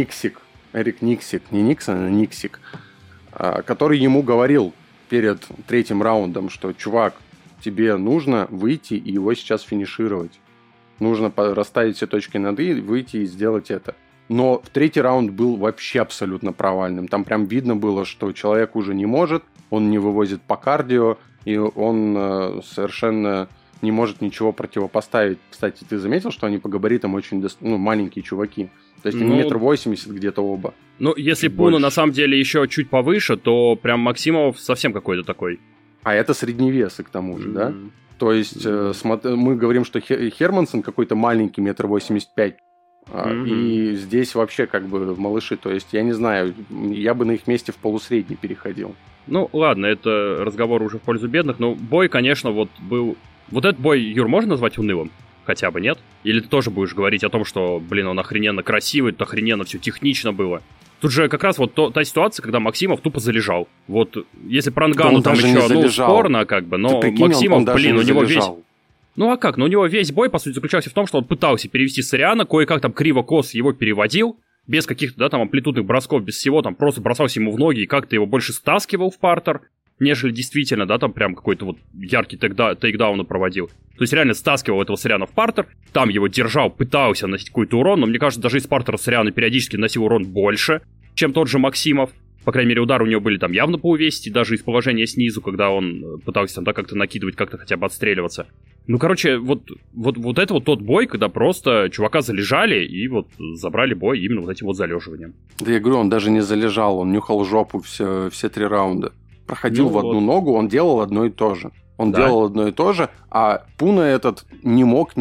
Эрик Никсик, не Никсон, а Никсик, который ему говорил перед третьим раундом, что, чувак, тебе нужно выйти и его сейчас финишировать. Нужно расставить все точки над «и», выйти и сделать это. Но в третий раунд был вообще абсолютно провальным. Там прям видно было, что человек уже не может, он не вывозит по кардио, и он совершенно не может ничего противопоставить. Кстати, ты заметил, что они по габаритам очень маленькие чуваки? То есть они 1,80 м где-то оба. Ну, если Пуна на самом деле еще чуть повыше, то прям Максимов совсем какой-то такой. А это средневесы, к тому же, да? То есть мы говорим, что Хермансон какой-то маленький, 1,85 м. И здесь вообще как бы малыши. То есть, я не знаю, я бы на их месте в полусредний переходил. Ну, ладно, это разговор уже в пользу бедных, но бой, конечно, вот был... Вот этот бой, Юр, можно назвать унылым? Хотя бы, нет? Или ты тоже будешь говорить о том, что, блин, он охрененно красивый, тут охрененно все технично было? Тут же как раз вот та ситуация, когда Максимов тупо залежал. Вот, если про Нгану там еще, спорно как бы, но прикинь, Максимов, блин, у него весь... Ну а как? Ну у него весь бой, по сути, заключался в том, что он пытался перевести Сориана, кое-как там криво-кос его переводил, без каких-то, да, там, амплитудных бросков, без всего, там, просто бросался ему в ноги и как-то его больше стаскивал в партер. нежели действительно, да, там прям какой-то вот яркий тейкдаун проводил. То есть реально стаскивал этого Сориана в партер, там его держал, пытался носить какой-то урон, но мне кажется, даже из партера Сориана периодически носил урон больше, чем тот же Максимов. По крайней мере, удары у него были там явно по увесисти, даже из положения снизу, когда он пытался там, да, как-то накидывать, как-то хотя бы отстреливаться. Ну, короче, вот это вот тот бой, когда просто чувака залежали и вот забрали бой именно вот этим вот залеживанием. Да я говорю, он даже не залежал, он нюхал жопу все 3 раунда. Проходил в одну ногу, он делал одно и то же. Он делал одно и то же, а Пуна этот не мог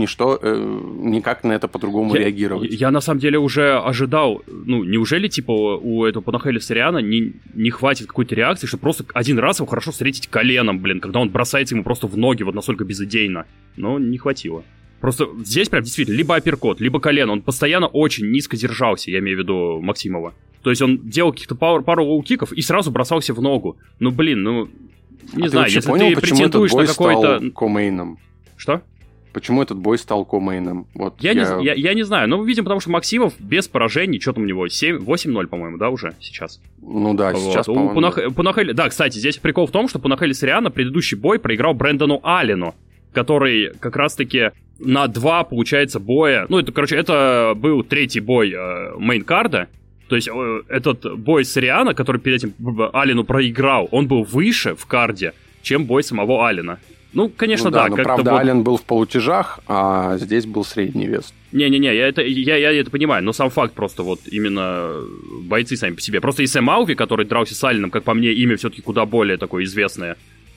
никак на это по-другому реагировать. Я на самом деле уже ожидал, ну, неужели, типа, у этого Панахеля Сориана не хватит какой-то реакции, чтобы просто один раз его хорошо встретить коленом, блин, когда он бросается ему просто в ноги вот настолько безыдейно. Но не хватило. Просто здесь прям действительно либо апперкот, либо колено. Он постоянно очень низко держался, я имею в виду Максимова. То есть он делал каких-то пару лоу-киков и сразу бросался в ногу. Ну, блин, ну... Не знаю, если понял, ты претендуешь на какой-то... Стал комейном? Что? Почему этот бой стал комейном? Вот я не знаю, но видим, потому что Максимов без поражений, что там у него, 8-0, по-моему, да, уже сейчас? Ну да, вот. Сейчас, по-моему, Панахель... Да, кстати, здесь прикол в том, что Панахель Сориана предыдущий бой проиграл Брэндону Аллену, который как раз-таки на 2, получается, боя... Ну, это, короче, это был 3-й бой мейн-карда. То есть этот бой Сориана, который перед этим Аллену проиграл, он был выше в карде, чем бой самого Аллена. Ну, конечно, да. Но правда, вот... Аллен был в полутяжах, а здесь был средний вес. Не-не-не, я это понимаю, но сам факт просто вот именно бойцы сами по себе. Просто и Сэм Алви, который дрался с Алленом, как по мне, имя все-таки куда более такое известное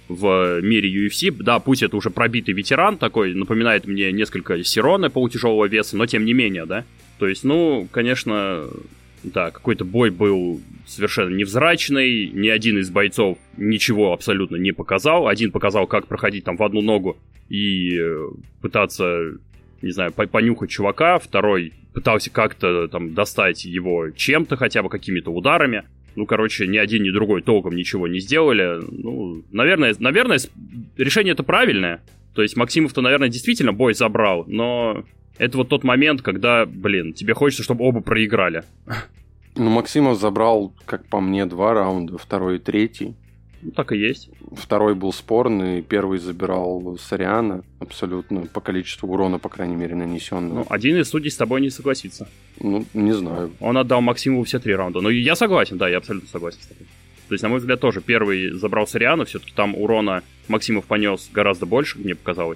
в мире UFC. Да, пусть это уже пробитый ветеран такой, напоминает мне несколько Сирона полутяжелого веса, но тем не менее, да. То есть, ну, конечно... Да, какой-то бой был совершенно невзрачный, ни один из бойцов ничего абсолютно не показал. Один показал, как проходить там в одну ногу и пытаться, не знаю, понюхать чувака. Второй пытался как-то там достать его чем-то, хотя бы какими-то ударами. Ну, короче, ни один, ни другой толком ничего не сделали. Ну, наверное, решение это правильное. То есть Максимов-то, наверное, действительно бой забрал, но... Это вот тот момент, когда, блин, тебе хочется, чтобы оба проиграли. Ну, Максимов забрал, как по мне, 2 раунда, 2-й и 3-й. Ну, так и есть. 2-й был спорный, 1-й забирал Сориана абсолютно по количеству урона, по крайней мере, нанесенного. Ну, один из судей с тобой не согласится. Ну, не знаю. Он отдал Максимову все 3 раунда. Но я согласен, да, я абсолютно согласен с тобой. То есть, на мой взгляд, тоже первый забрал Сориана, все-таки там урона Максимов понес гораздо больше, мне показалось.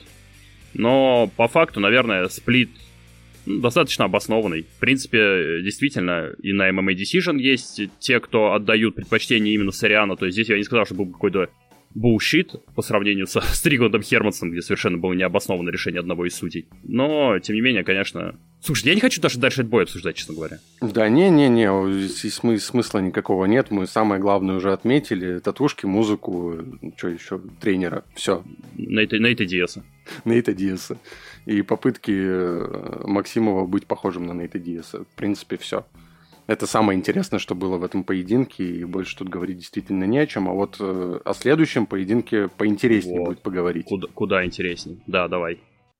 Но по факту, наверное, сплит достаточно обоснованный. В принципе, действительно, и на MMA Decision есть те, кто отдают предпочтение именно Сориану. То есть здесь я не сказал, что был какой-то bullshit по сравнению со Стригландом Хермансом, где совершенно было необоснованное решение одного из судей. Но, тем не менее, конечно... Слушай, я не хочу даже дальше этот бой обсуждать, честно говоря. Да, не-не-не, смысла никакого нет. Мы самое главное уже отметили. Татушки, музыку, что еще, тренера, все. Нейта Диаса. Нейта Диаса. И попытки Максимова быть похожим на Нейта Диаса. В принципе, все. Это самое интересное, что было в этом поединке, и больше тут говорить действительно не о чем. А вот о следующем поединке поинтереснее будет поговорить. Куда интереснее. Да, давай.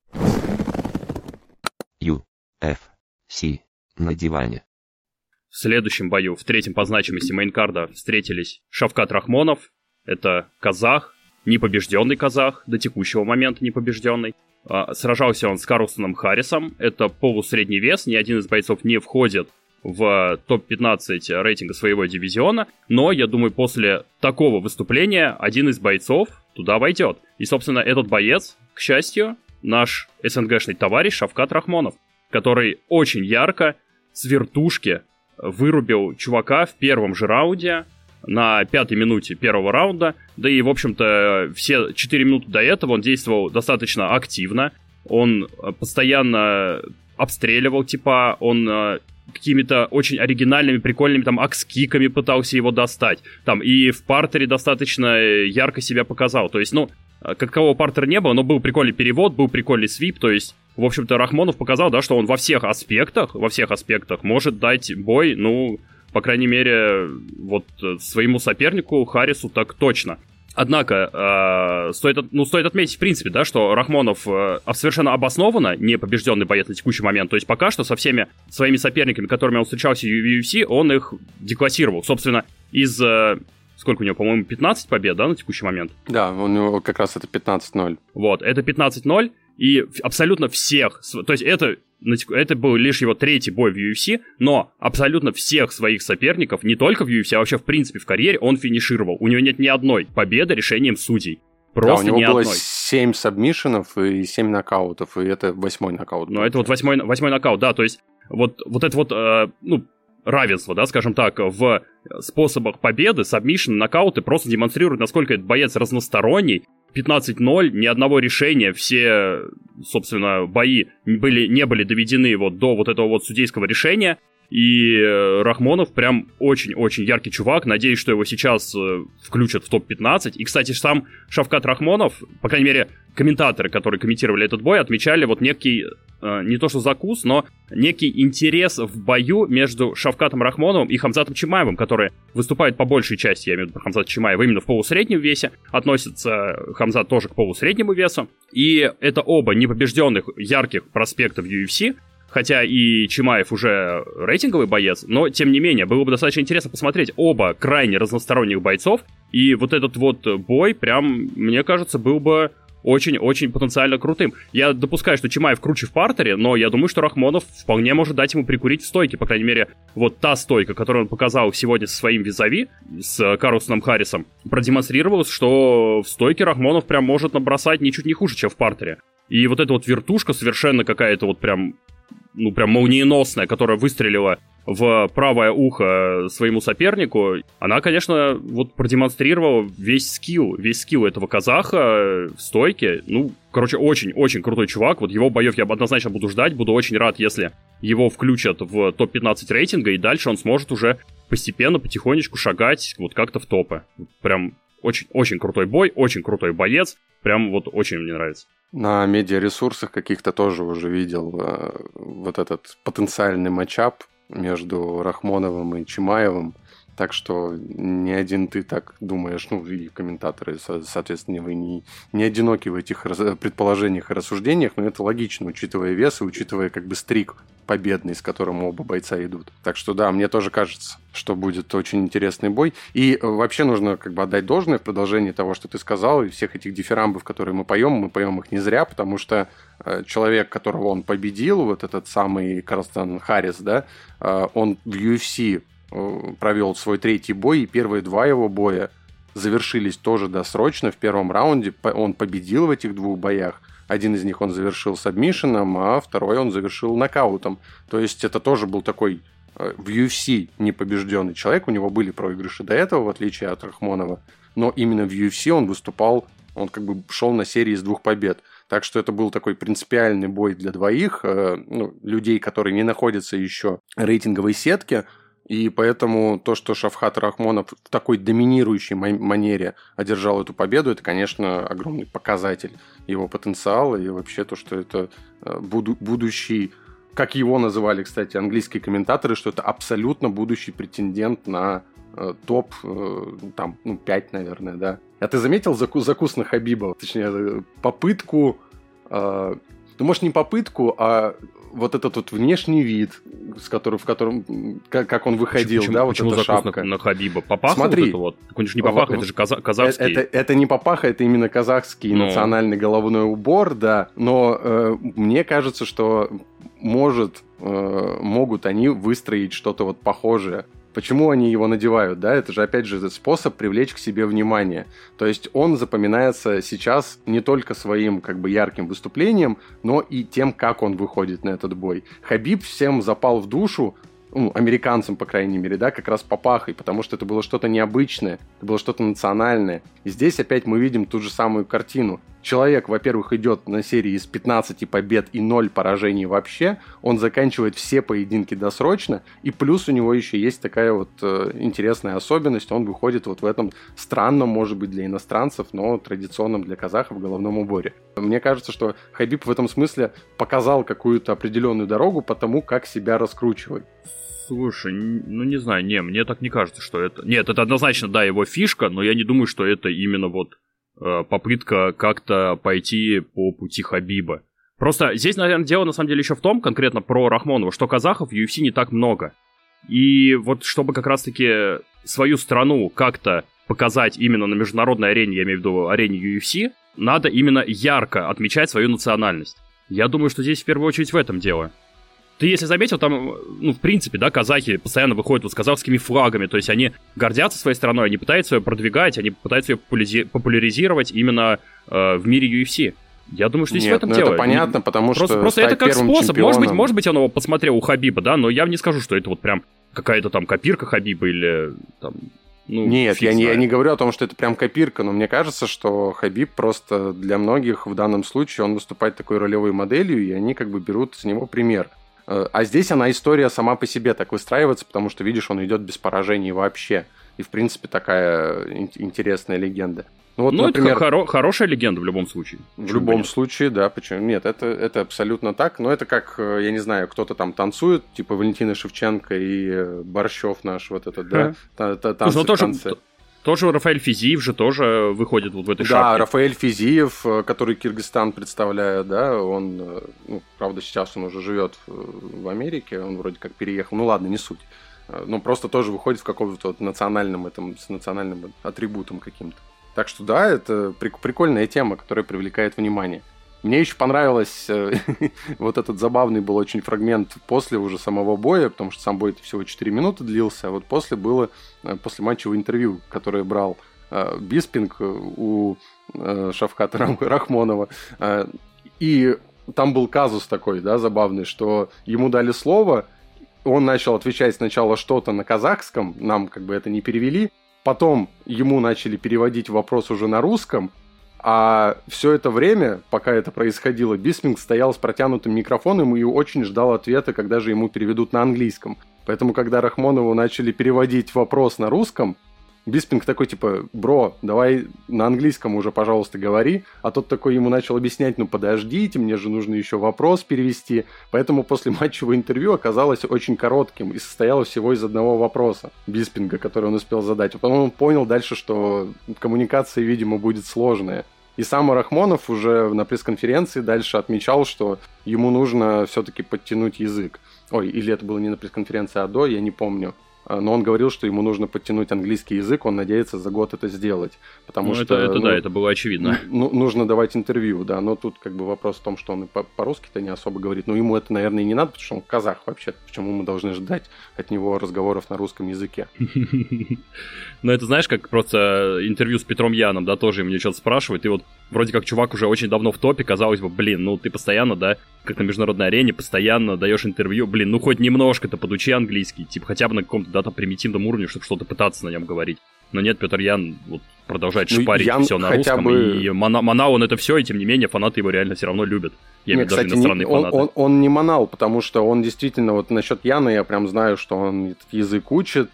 UFC на диване. В следующем бою, в 3-м по значимости мейнкарда, встретились Шавкат Рахмонов. Это казах, непобежденный казах, до текущего момента непобежденный. Сражался он с Карлстоном Харрисом. Это полусредний вес, ни один из бойцов не входит в топ-15 рейтинга своего дивизиона, но, я думаю, после такого выступления один из бойцов туда войдет. И, собственно, этот боец, к счастью, наш СНГшный товарищ Шавкат Рахмонов, который очень ярко с вертушки вырубил чувака в первом же раунде, на 5-й минуте первого раунда, да и, в общем-то, все 4 минуты до этого он действовал достаточно активно, он постоянно обстреливал типа, он какими-то очень оригинальными, прикольными там акс-киками пытался его достать, там и в партере достаточно ярко себя показал, то есть, ну, как такового партера не было, но был прикольный перевод, был прикольный свип, то есть, в общем-то, Рахмонов показал, да, что он во всех аспектах может дать бой, ну, по крайней мере, вот своему сопернику Харрису так точно. Однако, стоит отметить, в принципе, да, что Рахмонов совершенно обоснованно не побежденный боец на текущий момент. То есть пока что со всеми своими соперниками, которыми он встречался в UFC, он их деклассировал. Собственно, из сколько у него, по-моему, 15 побед, да, на текущий момент? Да, у него как раз это 15-0. Вот, это 15-0, и абсолютно всех, то есть это был лишь его третий бой в UFC, но абсолютно всех своих соперников, не только в UFC, а вообще в принципе в карьере, он финишировал. У него нет ни одной победы решением судей. Просто да, у него было одной. 7 сабмишенов и 7 нокаутов, и это 8-й нокаут. Ну, это вот 8-й нокаут, да, то есть вот это вот, равенство, да, скажем так, в способах победы, сабмишн, нокауты просто демонстрируют, насколько этот боец разносторонний. 15-0, ни одного решения, все, собственно, бои не были доведены вот до вот этого вот судейского решения. И Рахмонов прям очень-очень яркий чувак. Надеюсь, что его сейчас включат в топ-15. И, кстати, сам Шавкат Рахмонов, по крайней мере, комментаторы, которые комментировали этот бой, отмечали вот некий, не то что закус, но некий интерес в бою между Шавкатом Рахмоновым и Хамзатом Чимаевым, которые выступают по большей части, я имею в виду Хамзата Чимаева, именно в полусреднем весе. Относится Хамзат тоже к полусреднему весу. И это оба непобежденных ярких проспекта в UFC. Хотя и Чимаев уже рейтинговый боец, но, тем не менее, было бы достаточно интересно посмотреть оба крайне разносторонних бойцов. И вот этот вот бой прям, мне кажется, был бы очень-очень потенциально крутым. Я допускаю, что Чимаев круче в партере, но я думаю, что Рахмонов вполне может дать ему прикурить в стойке. По крайней мере, вот та стойка, которую он показал сегодня со своим визави, с Карлсоном Харрисом, продемонстрировалось, что в стойке Рахмонов прям может набросать ничуть не хуже, чем в партере. И вот эта вот вертушка совершенно какая-то вот прям молниеносная, которая выстрелила в правое ухо своему сопернику, она, конечно, вот продемонстрировала весь скилл этого казаха в стойке. Ну, короче, очень-очень крутой чувак. Вот его боев я однозначно буду ждать. Буду очень рад, если его включат в топ-15 рейтинга, и дальше он сможет уже постепенно, потихонечку шагать вот как-то в топы. Прям очень крутой бой, очень крутой боец. Прям вот очень мне нравится. На медиаресурсах каких-то тоже уже видел вот этот потенциальный матчап между Рахмоновым и Чимаевым. Так что не один ты так думаешь, ну и комментаторы, соответственно, вы не одиноки в этих предположениях и рассуждениях, но это логично, учитывая вес и учитывая как бы стрик победный, с которым оба бойца идут. Так что да, мне тоже кажется, что будет очень интересный бой. И вообще нужно как бы отдать должное в продолжении того, что ты сказал, и всех этих дифирамбов, которые мы поем их не зря, потому что человек, которого он победил, вот этот самый Карлсон Харрис, да, он в UFC провел свой третий бой, и первые два его боя завершились тоже досрочно. В первом раунде он победил в этих двух боях. Один из них он завершил сабмишеном, а второй он завершил нокаутом. То есть это тоже был такой в UFC непобежденный человек. У него были проигрыши до этого, в отличие от Рахмонова. Но именно в UFC он выступал, он как бы шел на серии из 2 побед. Так что это был такой принципиальный бой для двоих, людей, которые не находятся еще в рейтинговой сетке. И поэтому то, что Шавкат Рахмонов в такой доминирующей манере одержал эту победу, это, конечно, огромный показатель его потенциала и вообще то, что это будущий, как его называли, кстати, английские комментаторы, что это абсолютно будущий претендент на топ, там, 5, наверное, да. А ты заметил закус на Хабиба? Точнее, попытку, может, не попытку, а вот этот вот внешний вид, в котором как он выходил, да, почему вот эта закус шапка. на Хабиба? Папаха? Смотри, вот это вот? Так он же не папаха, это же казахский. Это не папаха, это именно казахский национальный головной убор, да. Но мне кажется, что могут они выстроить что-то вот похожее. Почему они его надевают, да? Это же, опять же, способ привлечь к себе внимание. То есть он запоминается сейчас не только своим, как бы, ярким выступлением, но и тем, как он выходит на этот бой. Хабиб всем запал в душу, американцам, по крайней мере, да, как раз папахой, потому что это было что-то необычное, это было что-то национальное. И здесь опять мы видим ту же самую картину. Человек, во-первых, идет на серии из 15 побед и 0 поражений вообще, он заканчивает все поединки досрочно, и плюс у него еще есть такая вот интересная особенность, он выходит вот в этом странном, может быть, для иностранцев, но традиционном для казахов головном уборе. Мне кажется, что Хабиб в этом смысле показал какую-то определенную дорогу по тому, как себя раскручивать. Слушай, не знаю, мне так не кажется, что это... Нет, это однозначно, да, его фишка, но я не думаю, что это именно вот попытка как-то пойти по пути Хабиба. Просто здесь, наверное, дело на самом деле еще в том, конкретно про Рахмонова, что казахов в UFC не так много. И вот чтобы как раз-таки свою страну как-то показать именно на международной арене, я имею в виду арене UFC, надо именно ярко отмечать свою национальность. Я думаю, что здесь в первую очередь в этом дело. Ты, если заметил, там, в принципе, да, казахи постоянно выходят вот с казахскими флагами, то есть они гордятся своей страной, они пытаются ее продвигать, они пытаются ее популяризировать именно в мире UFC. Я думаю, что здесь в этом дело. Это понятно, потому что просто это как способ. Чемпионом... Может быть, он его посмотрел у Хабиба, да, но я не скажу, что это вот прям какая-то там копирка Хабиба или там... Нет, я не говорю о том, что это прям копирка, но мне кажется, что Хабиб просто для многих в данном случае, он выступает такой ролевой моделью, и они как бы берут с него пример. А здесь она история сама по себе так выстраивается, потому что, видишь, он идет без поражений вообще. И, в принципе, такая интересная легенда. Ну, вот, например, это хорошая легенда в любом случае. В любом случае, да, почему? Нет, это абсолютно так. Но это как, я не знаю, кто-то там танцует, типа Валентина Шевченко и Борщев наш вот этот, да, танцы. Тоже Рафаэль Физиев же тоже выходит вот в этой шапке. Да, Рафаэль Физиев, который Кыргызстан представляет, да, он, правда, сейчас он уже живет в Америке, он вроде как переехал, ну ладно, не суть. Но просто тоже выходит в каком-то вот национальном, с национальным атрибутом каким-то. Так что да, это прикольная тема, которая привлекает внимание. Мне еще понравилось, вот этот забавный был очень фрагмент после уже самого боя, потому что сам бой всего 4 минуты длился, а вот после было послематчевое интервью, которое брал Биспинг у Шавката Рахмонова. И там был казус такой, да, забавный, что ему дали слово, он начал отвечать сначала что-то на казахском, нам как бы это не перевели, потом ему начали переводить вопрос уже на русском, а все это время, пока это происходило, Биспинг стоял с протянутым микрофоном и очень ждал ответа, когда же ему переведут на английском. Поэтому, когда Рахмонову начали переводить вопрос на русском, Биспинг такой, типа, бро, давай на английском уже, пожалуйста, говори. А тот такой ему начал объяснять, ну подождите, мне же нужно еще вопрос перевести. Поэтому после матчевого интервью оказалось очень коротким и состояло всего из одного вопроса Биспинга, который он успел задать. А потом он понял дальше, что коммуникация, видимо, будет сложная. И сам Рахмонов уже на пресс-конференции дальше отмечал, что ему нужно все-таки подтянуть язык. Ой, или это было не на пресс-конференции, а до, я не помню. Но он говорил, что ему нужно подтянуть английский язык, он надеется за год это сделать. Потому что, это было очевидно. Нужно давать интервью, да, но тут как бы вопрос в том, что он и по-русски-то не особо говорит. Но ему это, наверное, и не надо, потому что он казах вообще. Почему мы должны ждать от него разговоров на русском языке? Ну, это знаешь, как просто интервью с Петром Яном, да, тоже мне что-то спрашивают, и вот вроде как чувак уже очень давно в топе, казалось бы, ну ты постоянно, да, как на международной арене, постоянно даешь интервью, ну хоть немножко-то подучи английский, типа хотя бы на каком-то, да, там, примитивном уровне, чтобы что-то пытаться на нем говорить. Но нет, Петр Ян вот продолжает шпарить все на русском, и манал он это все, и тем не менее фанаты его реально все равно любят. Я имею в виду даже иностранные фанаты. Он не манал, потому что он действительно, вот насчет Яна я прям знаю, что он этот язык учит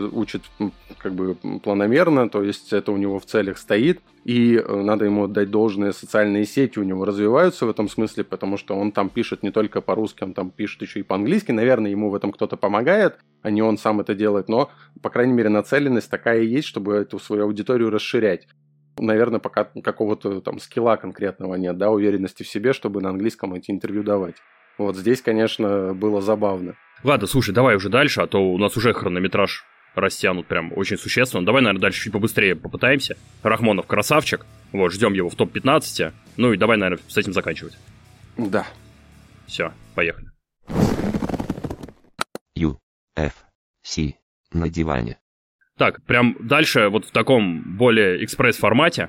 как бы планомерно, то есть это у него в целях стоит, и надо ему отдать должное, социальные сети у него развиваются в этом смысле, потому что он там пишет не только по-русски, он там пишет еще и по-английски, наверное, ему в этом кто-то помогает, а не он сам это делает, но, по крайней мере, нацеленность такая и есть, чтобы эту свою аудиторию расширять. Наверное, пока какого-то там скилла конкретного нет, да, уверенности в себе, чтобы на английском эти интервью давать. Вот здесь, конечно, было забавно. Ладно, слушай, давай уже дальше, а то у нас уже хронометраж растянут прям очень существенно. Давай, наверное, дальше чуть побыстрее попытаемся. Рахмонов красавчик. Вот, ждем его в топ-15. Ну и давай, наверное, с этим заканчивать. Да. Все, поехали. UFC на диване. Так, прям дальше вот в таком более экспресс-формате.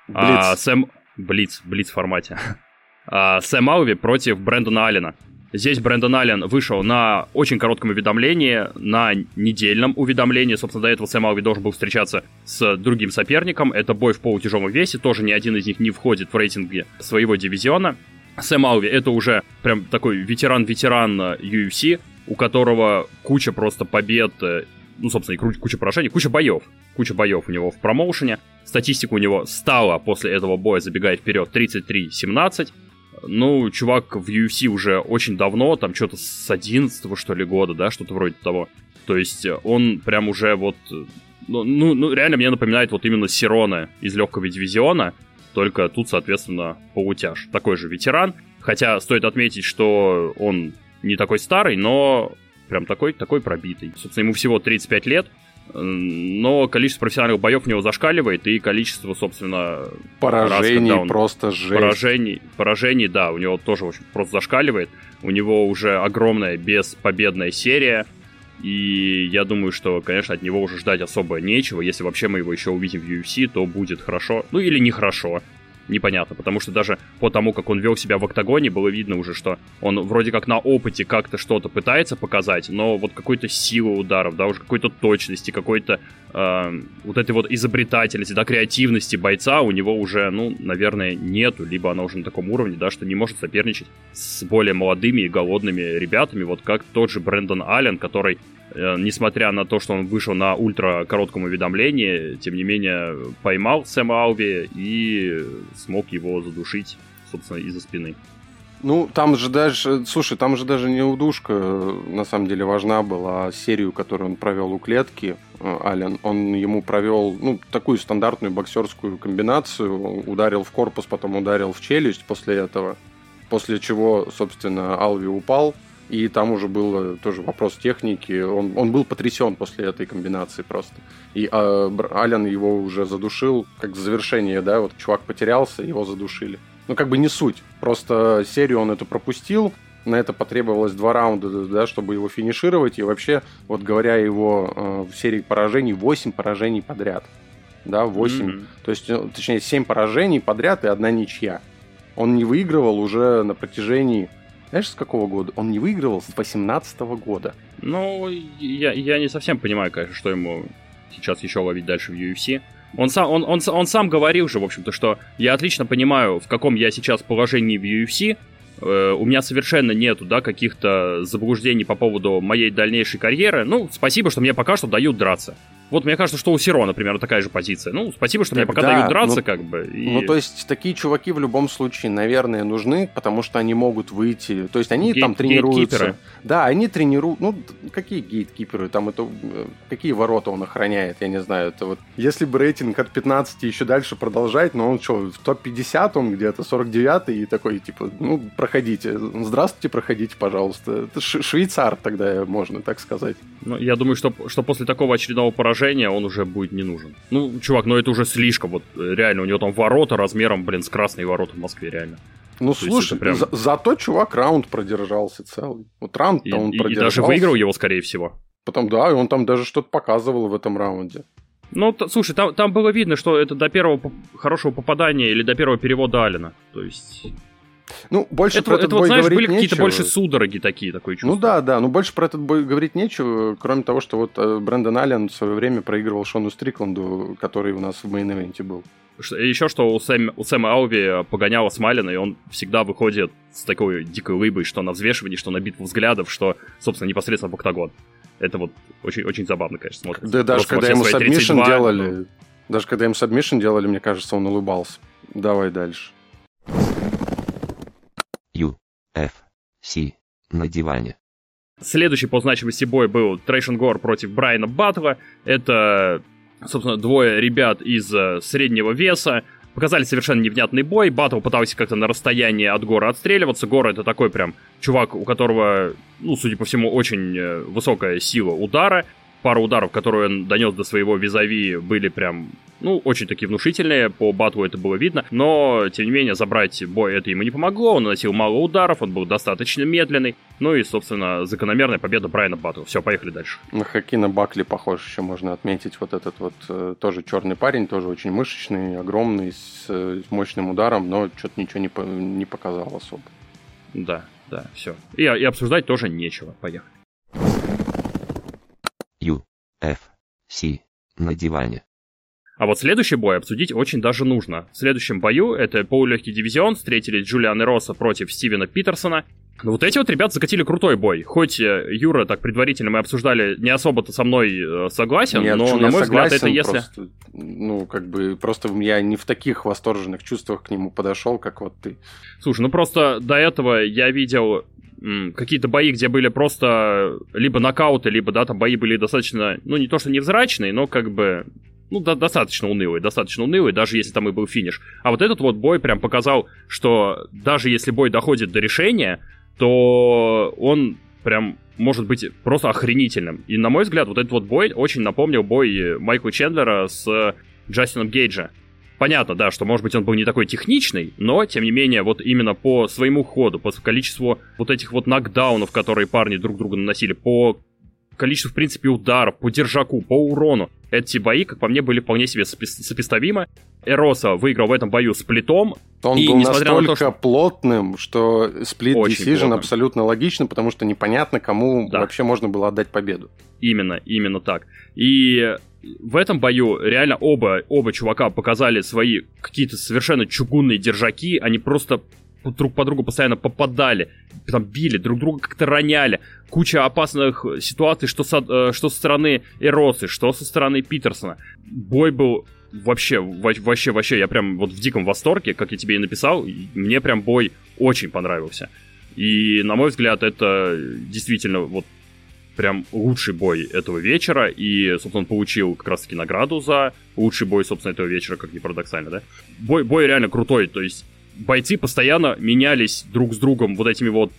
Блиц формате. Сэм Алви против Брэндона Аллена. Здесь Брэндон Аллен вышел на очень коротком уведомлении, на недельном уведомлении. Собственно, до этого Сэм Алви должен был встречаться с другим соперником. Это бой в полутяжелом весе. Тоже ни один из них не входит в рейтинги своего дивизиона. Сэм Алви — это уже прям такой ветеран UFC, у которого куча просто побед, ну, собственно, и куча поражений, куча боев. Куча боев у него в промоушене. Статистика у него стала после этого боя, забегая вперед, 33-17. Ну, чувак в UFC уже очень давно, там что-то с 11-го, что ли, года, да, что-то вроде того. То есть он прям уже вот... Ну, реально мне напоминает вот именно Серона из легкого дивизиона, только тут, соответственно, полутяж. Такой же ветеран, хотя стоит отметить, что он не такой старый, но прям такой пробитый. Собственно, ему всего 35 лет. но количество профессиональных боев у него зашкаливает, и количество, собственно... Поражений просто жесть. Поражений, да, у него тоже, в общем, просто зашкаливает. У него уже огромная беспобедная серия, и я думаю, что, конечно, от него уже ждать особо нечего. Если вообще мы его еще увидим в UFC, то будет хорошо. Ну, или нехорошо. Непонятно, потому что даже по тому, как он вел себя в октагоне, было видно уже, что он вроде как на опыте как-то что-то пытается показать, но вот какой-то силы ударов, да, уже какой-то точности, какой-то вот этой вот изобретательности, да, креативности бойца у него уже, ну, наверное, нету, либо она уже на таком уровне, да, что не может соперничать с более молодыми и голодными ребятами, вот как тот же Брэндон Аллен, который, несмотря на то, что он вышел на ультра коротком уведомлении, тем не менее поймал Сэма Алви и смог его задушить, собственно, из-за спины. Ну, там же даже не удушка, на самом деле, важна была. Серию, которую он провел у клетки, Аллен, он ему провел, ну, такую стандартную боксерскую комбинацию, ударил в корпус, потом ударил в челюсть после этого, после чего, собственно, Алви упал, и там уже был тоже вопрос техники, он был потрясен после этой комбинации просто. И Аллен его уже задушил, как завершение, да, вот чувак потерялся, его задушили. Ну, как бы не суть. Просто серию он эту пропустил. На это потребовалось 2 раунда, да, чтобы его финишировать. И вообще, вот говоря его в серии поражений, 8 поражений подряд. Да, 8. Mm-hmm. То есть, точнее, 7 поражений подряд и 1 ничья. Он не выигрывал уже на протяжении... Знаешь, с какого года? Он не выигрывал с 18-го года. Ну, я не совсем понимаю, конечно, что ему сейчас еще ловить дальше в UFC. Он сам говорил же, в общем-то, что я отлично понимаю, в каком я сейчас положении в UFC. У меня совершенно нету, да, каких-то заблуждений по поводу моей дальнейшей карьеры. Ну, спасибо, что мне пока что дают драться. Вот мне кажется, что у Сиро, например, такая же позиция. Ну, спасибо, что мне пока дают драться, как бы. И... Ну, то есть, такие чуваки в любом случае, наверное, нужны, потому что они могут выйти. То есть, они там тренируются. Гейткиперы. Да, они тренируют. Ну, какие гейткиперы? Там это... Какие ворота он охраняет? Я не знаю. Это вот... Если бы рейтинг от 15 еще дальше продолжать, но он что, в топ-50 он где-то, 49-й, и такой, типа, ну, проходите. Здравствуйте, проходите, пожалуйста. Это швейцар тогда, можно так сказать. Ну, я думаю, что после такого очередного поражения он уже будет не нужен. Ну, чувак, ну это уже слишком. Вот реально, у него там ворота размером, блин, с красные ворота в Москве, реально. Ну, слушай, прям... зато чувак раунд продержался целый. Вот раунд-то он продержался. И даже выиграл его, скорее всего. Потом, да, и он там даже что-то показывал в этом раунде. Ну, слушай, там было видно, что это до первого хорошего попадания или до первого перевода Аллена. То есть... Ну, больше это, про этот бой знаешь, говорить были нечего. какие-то больше судороги такое чувство. Ну да, но больше про этот бой говорить нечего, кроме того, что вот Брэндон Аллен в свое время проигрывал Шону Стрикланду, который у нас в мейн-ивенте был. Еще что у Сэма Алви погоняло Смайлина, и он всегда выходит с такой дикой улыбой, что на взвешивании, что на битву взглядов, что, собственно, непосредственно в октагон. Это вот очень, очень забавно, конечно, смотрится. Да, даже когда ему сабмишн делали, даже когда ему сабмишн делали, мне кажется, он улыбался. Давай дальше. UFC на диване. Следующий по значимости бой был Трэйшн Гор против Брайана Баттла. Это, собственно, двое ребят из среднего веса. Показали совершенно невнятный бой. Баттл пытался как-то на расстоянии от Гора отстреливаться. Гор — это такой прям чувак, у которого, ну, судя по всему, очень высокая сила удара. Пара ударов, которые он донес до своего визави, были прям, ну, очень такие внушительные. По Баттлу это было видно. Но, тем не менее, забрать бой это ему не помогло. Он наносил мало ударов, он был достаточно медленный. Ну и, собственно, закономерная победа Брайана Баттла. Все, поехали дальше. На Хакина Бакли, похож, еще можно отметить. Вот этот вот тоже черный парень, тоже очень мышечный, огромный, с мощным ударом, но что-то ничего не показал особо. Да, все. И обсуждать тоже нечего. Поехали. UFC на диване. А вот следующий бой обсудить очень даже нужно. В следующем бою, это полулегкий дивизион, встретились Джулиан Эроса против Стивена Питерсона. Но вот эти вот ребята закатили крутой бой. Хоть Юра так предварительно мы обсуждали, не особо-то со мной согласен, Нет, но, на мой взгляд, это если... Просто, ну, как бы, просто я не в таких восторженных чувствах к нему подошел, как вот ты. Слушай, ну просто до этого я видел... какие-то бои, где были просто либо нокауты, либо, да, там бои были достаточно, ну, не то что невзрачные, но как бы, ну, достаточно унылые, даже если там и был финиш. А вот этот вот бой прям показал, что даже если бой доходит до решения, то он прям может быть просто охренительным. И, на мой взгляд, вот этот вот бой очень напомнил бой Майкла Чендлера с Джастином Гейджа. Понятно, да, что, может быть, он был не такой техничный, но, тем не менее, вот именно по своему ходу, по количеству вот этих вот нокдаунов, которые парни друг друга наносили, по количеству, в принципе, ударов, по держаку, по урону, эти бои, как по мне, были вполне себе сопоставимы. Эроса выиграл в этом бою сплитом. Он и, был несмотря настолько на то, что... плотным, что сплит Очень decision плотным. абсолютно логично, потому что непонятно, кому Да. вообще можно было отдать победу. Именно так. И в этом бою реально оба чувака показали свои какие-то совершенно чугунные держаки, они просто друг по другу постоянно попадали, там били, друг друга как-то роняли. Куча опасных ситуаций, что со стороны Эросы, что со стороны Питерсона. Бой был вообще, я прям вот в диком восторге, как я тебе и написал, мне прям бой очень понравился. И, на мой взгляд, это действительно вот прям лучший бой этого вечера, и, собственно, он получил как раз-таки награду за лучший бой, собственно, этого вечера, как ни парадоксально, да? Бой реально крутой, то есть бойцы постоянно менялись друг с другом вот этими вот,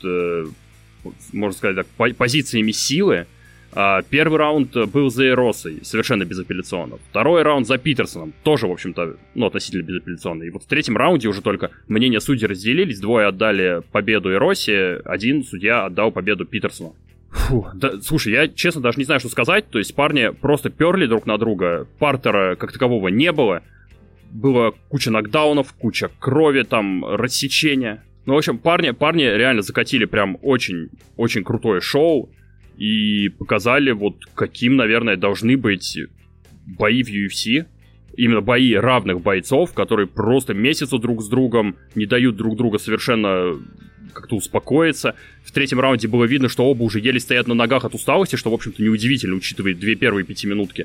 можно сказать так, позициями силы. Первый раунд был за Эросой, совершенно безапелляционно. Второй раунд за Питерсоном, тоже, в общем-то, относительно безапелляционно. И вот в третьем раунде уже только мнения судей разделились, двое отдали победу Эросе, один судья отдал победу Питерсону. Фу, да, слушай, я честно даже не знаю, что сказать. То есть парни просто перли друг на друга, партера как такового не было. Было куча нокдаунов, куча крови, там, рассечения. Ну, в общем, парни реально закатили прям очень крутое шоу. И показали, вот каким, наверное, должны быть бои в UFC. Именно бои равных бойцов, которые просто месяцу друг с другом, не дают друг друга совершенно как-то успокоиться. В третьем раунде было видно, что оба уже еле стоят на ногах от усталости, что, в общем-то, неудивительно, учитывая две первые 5-минутки.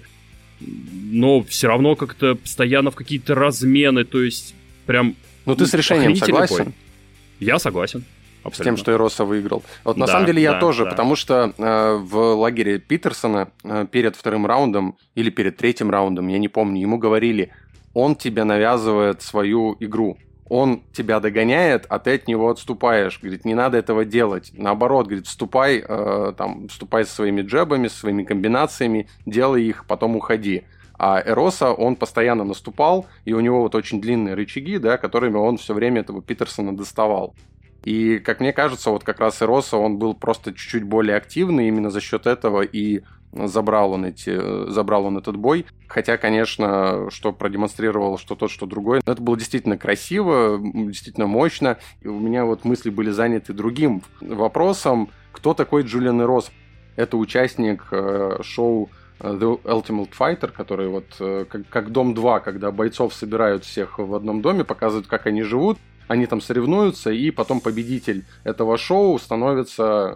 Но все равно как-то постоянно в какие-то размены, то есть прям... Ну, ты с решением согласен? Бой. Я согласен. С тем, что Эроса выиграл. Вот на Да, самом деле я да, тоже, да. потому что в лагере Питерсона перед вторым раундом или перед третьим раундом, я не помню, ему говорили, он тебе навязывает свою игру. Он тебя догоняет, а ты от него отступаешь. Говорит, не надо этого делать. Наоборот, говорит, вступай со своими джебами, со своими комбинациями, делай их, потом уходи. А Эроса, он постоянно наступал, и у него вот очень длинные рычаги, да, которыми он все время этого Питерсона доставал. И, как мне кажется, вот как раз Эроса, он был просто чуть-чуть более активный, именно за счет этого и забрал он этот бой. Хотя, конечно, что продемонстрировал, что тот, что другой. Это было действительно красиво, действительно мощно. И у меня вот мысли были заняты другим вопросом. Кто такой Джулиан Эрос? Это участник шоу The Ultimate Fighter, который вот как Дом 2, когда бойцов собирают всех в одном доме, показывают, как они живут. Они там соревнуются, и потом победитель этого шоу становится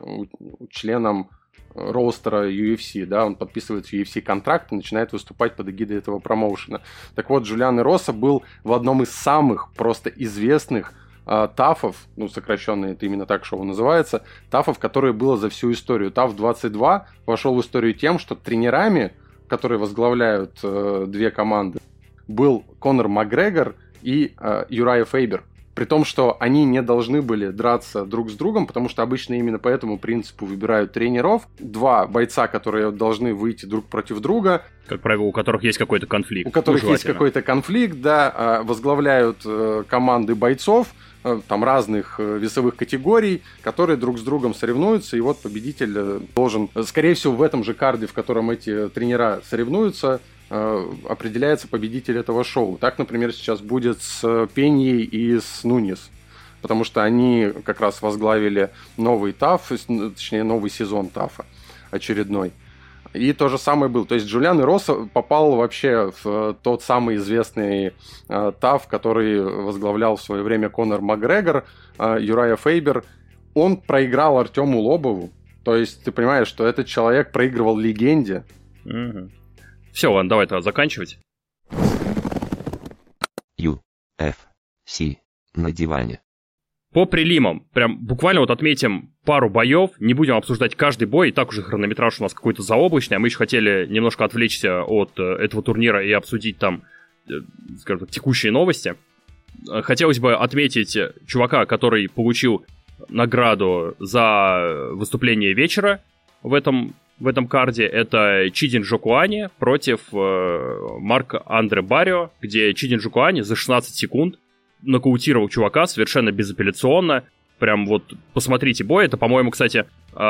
членом роустера UFC, да, он подписывает UFC-контракт и начинает выступать под эгидой этого промоушена. Так вот, Джулиан Эроса был в одном из самых просто известных тафов, ну, сокращенно это именно так шоу называется, тафов, которое было за всю историю. Таф 22 вошел в историю тем, что тренерами, которые возглавляют две команды, был Конор Макгрегор и Юрайя Фейбер. При том, что они не должны были драться друг с другом, потому что обычно именно по этому принципу выбирают тренеров. Два бойца, которые должны выйти друг против друга. Как правило, у которых есть какой-то конфликт. У которых есть какой-то конфликт, да, возглавляют команды бойцов, там разных весовых категорий, которые друг с другом соревнуются, и вот победитель должен, скорее всего, в этом же карде, в котором эти тренера соревнуются, определяется победитель этого шоу. Так, например, сейчас будет с Пеньей и с Нуньес, потому что они как раз возглавили новый ТАФ, точнее, новый сезон ТАФа очередной. И то же самое было. То есть Джулиан Эроса попал вообще в тот самый известный ТАФ, который возглавлял в свое время Конор Макгрегор, Юрайя Фейбер. Он проиграл Артему Лобову. То есть ты понимаешь, что этот человек проигрывал легенде. Угу. Все, ладно, давай тогда заканчивать. UFC на диване. По прелимам, прям буквально вот отметим пару боев, не будем обсуждать каждый бой, и так уже хронометраж у нас какой-то заоблачный, а мы еще хотели немножко отвлечься от этого турнира и обсудить там, скажем так, текущие новости. Хотелось бы отметить чувака, который получил награду за выступление вечера в этом карде. Это Чидин Джокуани против Марка Андре Баррио, где Чидин Джокуани за 16 секунд нокаутировал чувака совершенно безапелляционно. Прям вот посмотрите бой. Это, по-моему, кстати,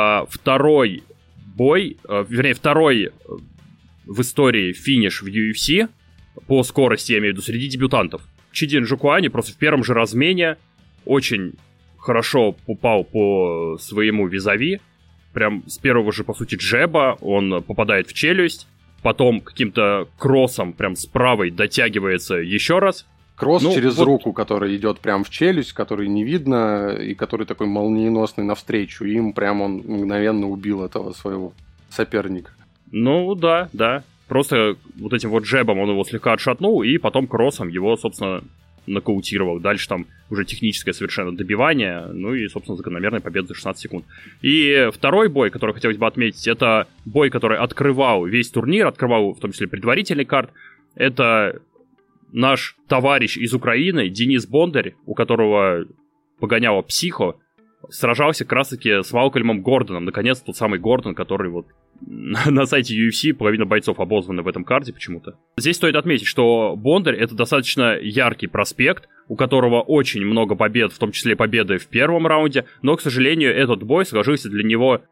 второй бой, второй в истории финиш в UFC по скорости, я имею в виду, среди дебютантов. Чидин Джокуани просто в первом же размене очень хорошо попал по своему визави. Прям с первого же, по сути, джеба он попадает в челюсть. Потом каким-то кроссом прям с правой дотягивается еще раз. Кросс через руку, который идет прям в челюсть, который не видно, и который такой молниеносный навстречу. И им прям он мгновенно убил этого своего соперника. Ну да. Просто вот этим вот джебом он его слегка отшатнул, и потом кроссом его, собственно, нокаутировал. Дальше там уже техническое совершенно добивание, ну и, собственно, закономерная победа за 16 секунд. И второй бой, который хотелось бы отметить, это бой, который открывал весь турнир, открывал в том числе предварительный карт. Это наш товарищ из Украины, Денис Бондарь, у которого погоняло Психо, сражался как раз-таки с Малкольмом Гордоном. Наконец, тот самый Гордон, который вот на сайте UFC половина бойцов обозваны в этом карде почему-то. Здесь стоит отметить, что Бондарь — это достаточно яркий проспект, у которого очень много побед, в том числе победы в первом раунде, но, к сожалению, этот бой сложился для него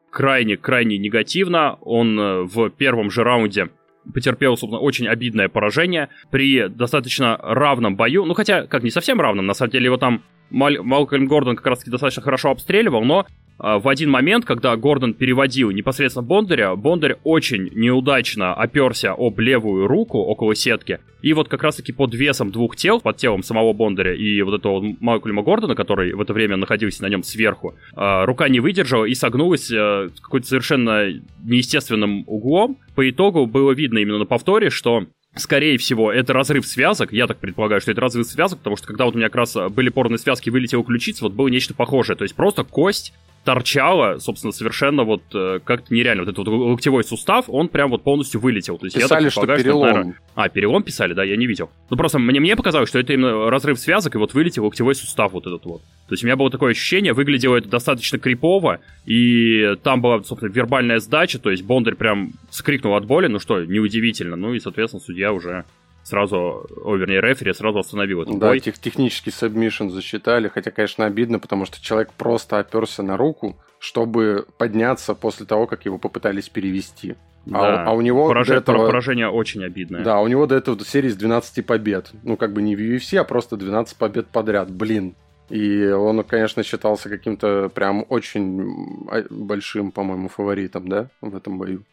крайне негативно. Он в первом же раунде потерпел, собственно, очень обидное поражение при достаточно равном бою. Ну, хотя, как не совсем равном, на самом деле его там Малкольм Гордон как раз-таки достаточно хорошо обстреливал, но в один момент, когда Гордон переводил непосредственно Бондаря, Бондарь очень неудачно оперся об левую руку около сетки, и вот как раз-таки под весом двух тел, под телом самого Бондаря и вот этого Малкольма Гордона, который в это время находился на нем сверху, рука не выдержала и согнулась какой-то совершенно неестественным углом. По итогу было видно именно на повторе, что скорее всего, это разрыв связок. Я так предполагаю, что это разрыв связок, потому что когда вот у меня как раз были порванные связки, вылетела ключица, вот было нечто похожее. То есть просто кость торчала, собственно, совершенно вот как-то нереально. Вот этот вот локтевой сустав, он прям вот полностью вылетел. То есть писали, я так что предполагаю, перелом. что, наверное... перелом писали, да, я не видел. Ну просто мне показалось, что это именно разрыв связок, и вот вылетел локтевой сустав вот этот вот. То есть у меня было такое ощущение, выглядело это достаточно крипово, и там была, собственно, вербальная сдача, то есть Бондарь прям скрикнул от боли, ну что, неудивительно. Ну и, соответственно, судья уже рефери сразу остановил этот бой. Да, технический сабмишн засчитали, хотя, конечно, обидно, потому что человек просто оперся на руку, чтобы подняться после того, как его попытались перевести. Да. А у него поражение очень обидное. Да, у него до этого серии с 12 побед. Ну, как бы не в UFC, а просто 12 побед подряд. Блин. И он, конечно, считался каким-то прям очень большим, по-моему, фаворитом, да, в этом бою.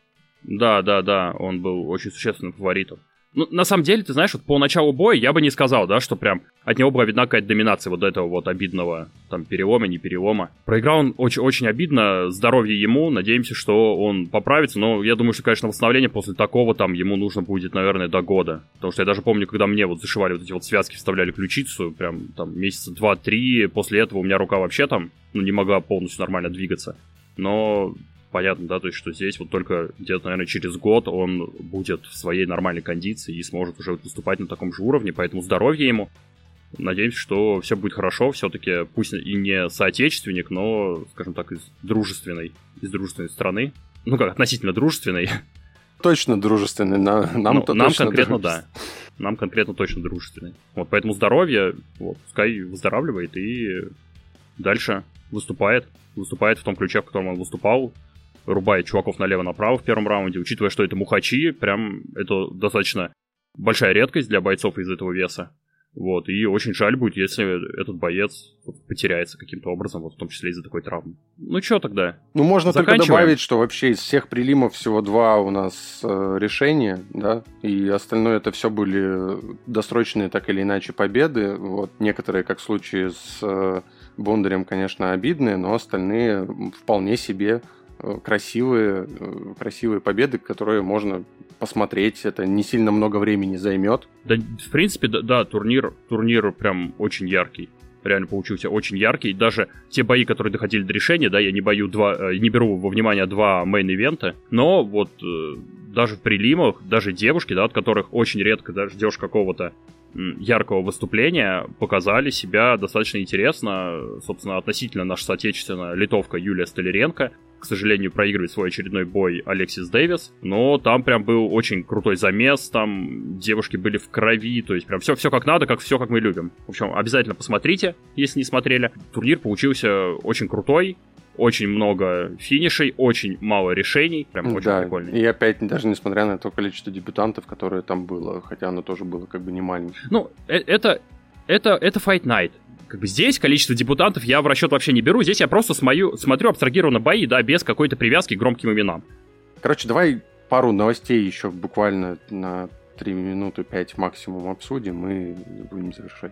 Да, он был очень существенным фаворитом. Ну, на самом деле, ты знаешь, вот по началу боя я бы не сказал, да, что прям от него была видна какая-то доминация вот этого вот обидного там перелома, не перелома. Проиграл он очень обидно, здоровье ему, надеемся, что он поправится, но я думаю, что, конечно, восстановление после такого там ему нужно будет, наверное, до года. Потому что я даже помню, когда мне вот зашивали вот эти вот связки, вставляли ключицу, прям там месяца 2-3, после этого у меня рука вообще там, ну, не могла полностью нормально двигаться. Но... понятно, да, то есть, что здесь вот только где-то, наверное, через год он будет в своей нормальной кондиции и сможет уже выступать на таком же уровне, поэтому здоровье ему. Надеемся, что все будет хорошо, все-таки пусть и не соотечественник, но, скажем так, из дружественной страны. Ну как, относительно дружественной. Точно дружественный, нам конкретно, да. Нам конкретно точно дружественный. Вот, поэтому здоровье, вот, пускай выздоравливает и дальше выступает в том ключе, в котором он выступал, рубает чуваков налево-направо в первом раунде, учитывая, что это мухачи, прям это достаточно большая редкость для бойцов из этого веса. Вот, и очень жаль будет, если этот боец потеряется каким-то образом, вот в том числе из-за такой травмы. Ну, что тогда? Ну, можно только добавить, что вообще из всех прилимов всего 2 у нас решения, да, и остальное это все были досрочные, так или иначе, победы. Вот, некоторые, как в случае с Бондарем, конечно, обидные, но остальные вполне себе красивые победы, которые можно посмотреть. Это не сильно много времени займет. Да, в принципе, да, турнир прям очень яркий. Реально получился очень яркий. Даже те бои, которые доходили до решения, да, я не беру во внимание 2 мейн-ивента, но вот даже в прелимах, даже девушки, да, от которых очень редко даже ждешь какого-то яркого выступления, показали себя достаточно интересно. Собственно, относительно наша соотечественная литовка Юлия Столяренко. К сожалению, проигрывает свой очередной бой Алексис Дэвис, но там прям был очень крутой замес, там девушки были в крови, то есть прям все как надо, все как мы любим. В общем, обязательно посмотрите, если не смотрели. Турнир получился очень крутой, очень много финишей, очень мало решений, прям очень прикольный. И опять, даже несмотря на то количество дебютантов, которое там было, хотя оно тоже было как бы не маленькое. Ну, это Fight Night. Как бы здесь количество дебютантов я в расчет вообще не беру, здесь я просто смотрю абстрагированно бои, да, без какой-то привязки к громким именам. Короче, давай пару новостей еще буквально на 3 минуты 5 максимум обсудим и будем завершать.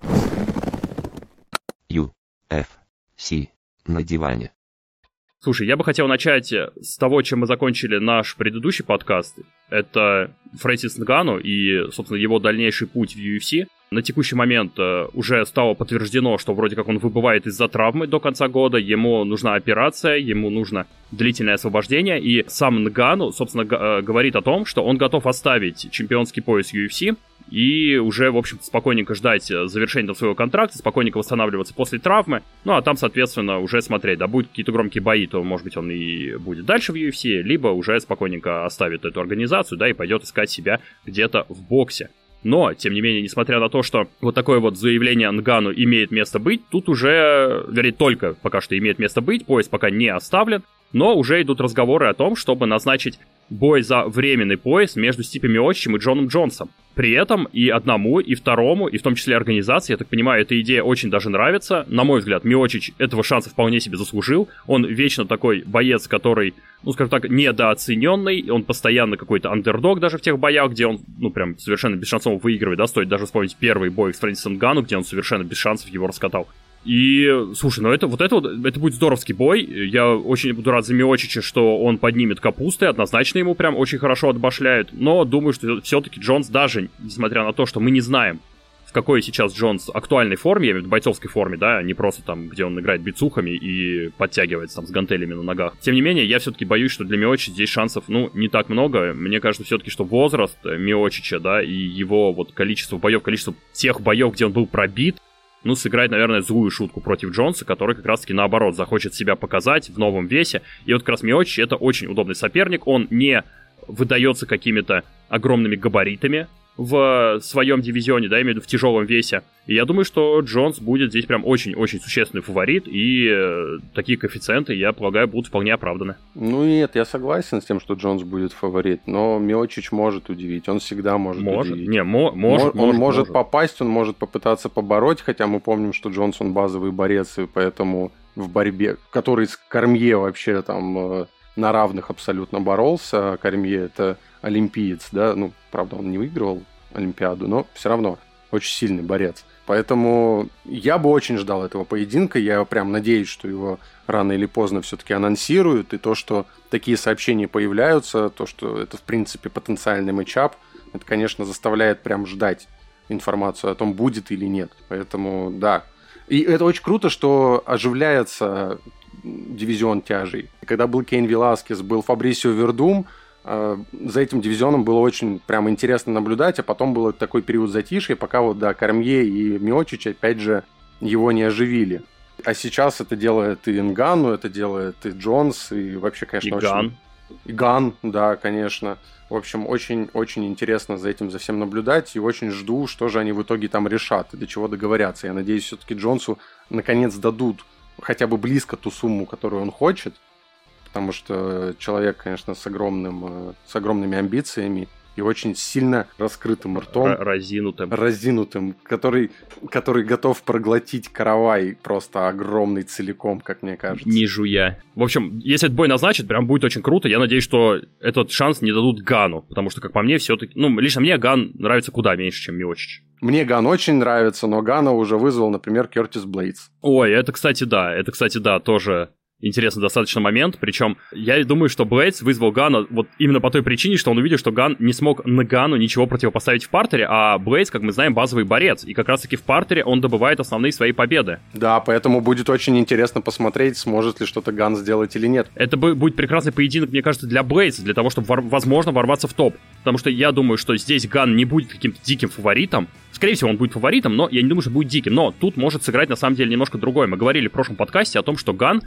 UFC на диване. Слушай, я бы хотел начать с того, чем мы закончили наш предыдущий подкаст. Это Фрэнсис Нгану и, собственно, его дальнейший путь в UFC. На текущий момент уже стало подтверждено, что вроде как он выбывает из-за травмы до конца года, ему нужна операция, ему нужно длительное освобождение, и сам Нгану, собственно, говорит о том, что он готов оставить чемпионский пояс UFC и уже, в общем, спокойненько ждать завершения своего контракта, спокойненько восстанавливаться после травмы, ну а там, соответственно, уже смотреть, да, будут какие-то громкие бои, то, может быть, он и будет дальше в UFC, либо уже спокойненько оставит эту организацию, да, и пойдет искать себя где-то в боксе. Но, тем не менее, несмотря на то, что вот такое вот заявление Нгану имеет место быть, тут уже, вернее, только пока что имеет место быть, пояс пока не оставлен, но уже идут разговоры о том, чтобы назначить бой за временный пояс между Стипе Миочичем и Джоном Джонсом. При этом и одному, и второму, и в том числе организации, я так понимаю, эта идея очень даже нравится. На мой взгляд, Миочич этого шанса вполне себе заслужил. Он вечно такой боец, который, ну, скажем так, недооцененный. Он постоянно какой-то андердог даже в тех боях, где он, ну, прям совершенно без шансов выигрывает, да, стоит даже вспомнить первый бой с Фрэнсисом Нгану, где он совершенно без шансов его раскатал. И, слушай, ну это будет здоровский бой. Я очень буду рад за Миочича, что он поднимет капусты. Однозначно ему прям очень хорошо отбашляют. Но думаю, что все-таки Джонс, даже несмотря на то, что мы не знаем, в какой сейчас Джонс актуальной форме, я имею в виду бойцовской форме, да, не просто там, где он играет бицухами и подтягивается там с гантелями на ногах. Тем не менее, я все-таки боюсь, что для Миочича здесь шансов, ну, не так много. Мне кажется все-таки, что возраст Миочича, да, и его вот количество боев, количество тех боев, где он был пробит, ну, сыграет, наверное, злую шутку против Джонса, который как раз-таки наоборот захочет себя показать в новом весе. И вот как раз Миочич — это очень удобный соперник. Он не выдается какими-то огромными габаритами в своем дивизионе, да, имею в виду в тяжелом весе. И я думаю, что Джонс будет здесь прям очень-очень существенный фаворит, и такие коэффициенты, я полагаю, будут вполне оправданы. Ну нет, я согласен с тем, что Джонс будет фаворит, но Миочич может удивить, он всегда может удивить. Он может попасть, он может попытаться побороть, хотя мы помним, что Джонс, он базовый борец, и поэтому в борьбе, который с Кормье вообще там на равных абсолютно боролся, Кормье это олимпиец, да, ну, правда, он не выигрывал Олимпиаду, но все равно очень сильный борец. Поэтому я бы очень ждал этого поединка, я прям надеюсь, что его рано или поздно все-таки анонсируют, и то, что такие сообщения появляются, то, что это, в принципе, потенциальный матчап, это, конечно, заставляет прям ждать информацию о том, будет или нет. Поэтому, да. И это очень круто, что оживляется дивизион тяжей. Когда был Кейн Веласкес, был Фабрисио Вердум, за этим дивизионом было очень прям интересно наблюдать, а потом был такой период затишья, пока вот, да, Кормье и Миочич, опять же, его не оживили. А сейчас это делает и Нгану, это делает и Джонс, и вообще, конечно, очень... И Ган, да, конечно. В общем, очень-очень интересно за этим, за всем наблюдать, и очень жду, что же они в итоге там решат и до чего договорятся. Я надеюсь, все-таки Джонсу наконец дадут хотя бы близко ту сумму, которую он хочет, потому что человек, конечно, с огромными амбициями и очень сильно раскрытым ртом. Разинутым, который готов проглотить каравай просто огромный целиком, как мне кажется. Не жуя. В общем, если этот бой назначат, прям будет очень круто. Я надеюсь, что этот шанс не дадут Гану, потому что, как по мне, все-таки... Ну, лично мне Ган нравится куда меньше, чем Миочич. Мне Ган очень нравится, но Гана уже вызвал, например, Кертис Блейдс. Ой, это, кстати, да, тоже... интересный достаточно момент, причем я думаю, что Блейдс вызвал Гана вот именно по той причине, что он увидел, что Ган не смог Гану ничего противопоставить в партере, а Блейдс, как мы знаем, базовый борец, и как раз-таки в партере он добывает основные свои победы. Да, поэтому будет очень интересно посмотреть, сможет ли что-то Ган сделать или нет. Это будет прекрасный поединок, мне кажется, для Блейдса, для того, чтобы, возможно, ворваться в топ, потому что я думаю, что здесь Ган не будет каким-то диким фаворитом. Скорее всего, он будет фаворитом, но я не думаю, что будет диким. Но тут может сыграть, на самом деле, немножко другое. Мы говорили в прошлом подкасте о том, что Ган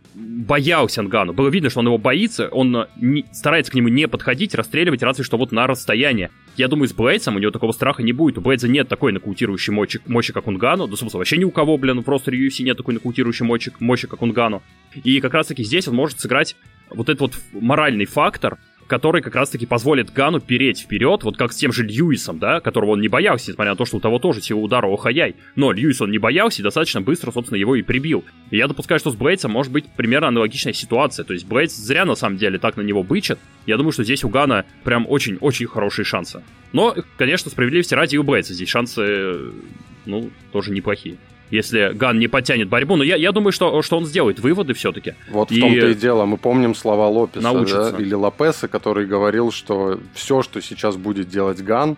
боялся Нгану. Было видно, что он его боится, он старается к нему не подходить, расстреливать разве что вот на расстояние. Я думаю, с Блейдсом у него такого страха не будет. У Блейдса нет такой нокаутирующей мощи, как у Нгану. Да, собственно, вообще ни у кого, в ростере UFC нет такой нокаутирующей мощи, как у Нгану. И как раз-таки здесь он может сыграть вот этот вот моральный фактор, который как раз-таки позволит Гану переть вперед, вот как с тем же Льюисом, да, которого он не боялся, несмотря на то, что у того тоже сила удара охаяй. Но Льюис он не боялся и достаточно быстро, собственно, его и прибил. И я допускаю, что с Блейдсом может быть примерно аналогичная ситуация. То есть Блейдс зря, на самом деле, так на него бычит. Я думаю, что здесь у Гана прям очень-очень хорошие шансы. Но, конечно, справедливости ради, и у Блейдса здесь шансы, тоже неплохие. Если Ган не подтянет борьбу. Но я думаю, что он сделает выводы все-таки. Вот в том-то и дело. Мы помним слова Лопеса, да, или Лопеса, который говорил, что все, что сейчас будет делать Ган,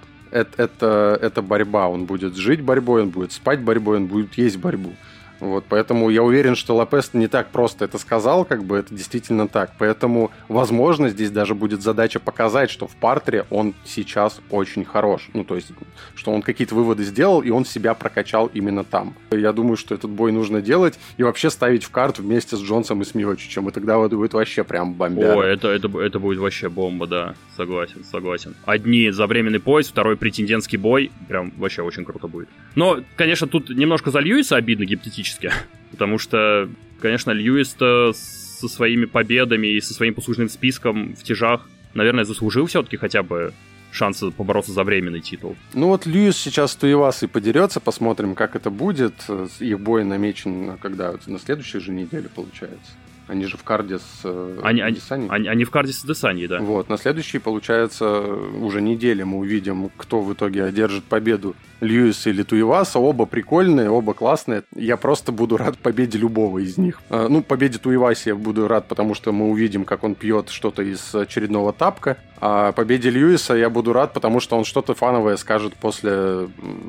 это борьба. Он будет жить борьбой, он будет спать борьбой, он будет есть борьбу. Вот, поэтому я уверен, что Лопес не так просто это сказал, это действительно так. Поэтому, возможно, здесь даже будет задача показать, что в партере он сейчас очень хорош. То есть, что он какие-то выводы сделал, и он себя прокачал именно там. Я думаю, что этот бой нужно делать и вообще ставить в карт вместе с Джонсом и с Миочичем, и тогда вот будет вообще прям бомбяра. О, это будет вообще бомба, да. Согласен. Одни за временный пояс, второй претендентский бой. Прям вообще очень круто будет. Но, конечно, тут немножко за Льюиса обидно гипотетически. Потому что, конечно, Льюис-то со своими победами и со своим послужным списком в тяжах, наверное, заслужил все-таки хотя бы шансы побороться за временный титул. Льюис сейчас с Туивасой подерется, посмотрим, как это будет. Их бой намечен, когда? На следующей же неделе, получается. Они же в карде с Адесаньей. Они в карде с Адесаньей, да. Вот, на следующей, получается, уже неделе мы увидим, кто в итоге одержит победу, Льюис или Туиваса. Оба прикольные, оба классные. Я просто буду рад победе любого из них. Победе Туиваси я буду рад, потому что мы увидим, как он пьет что-то из очередного тапка. А победе Льюиса я буду рад, потому что он что-то фановое скажет после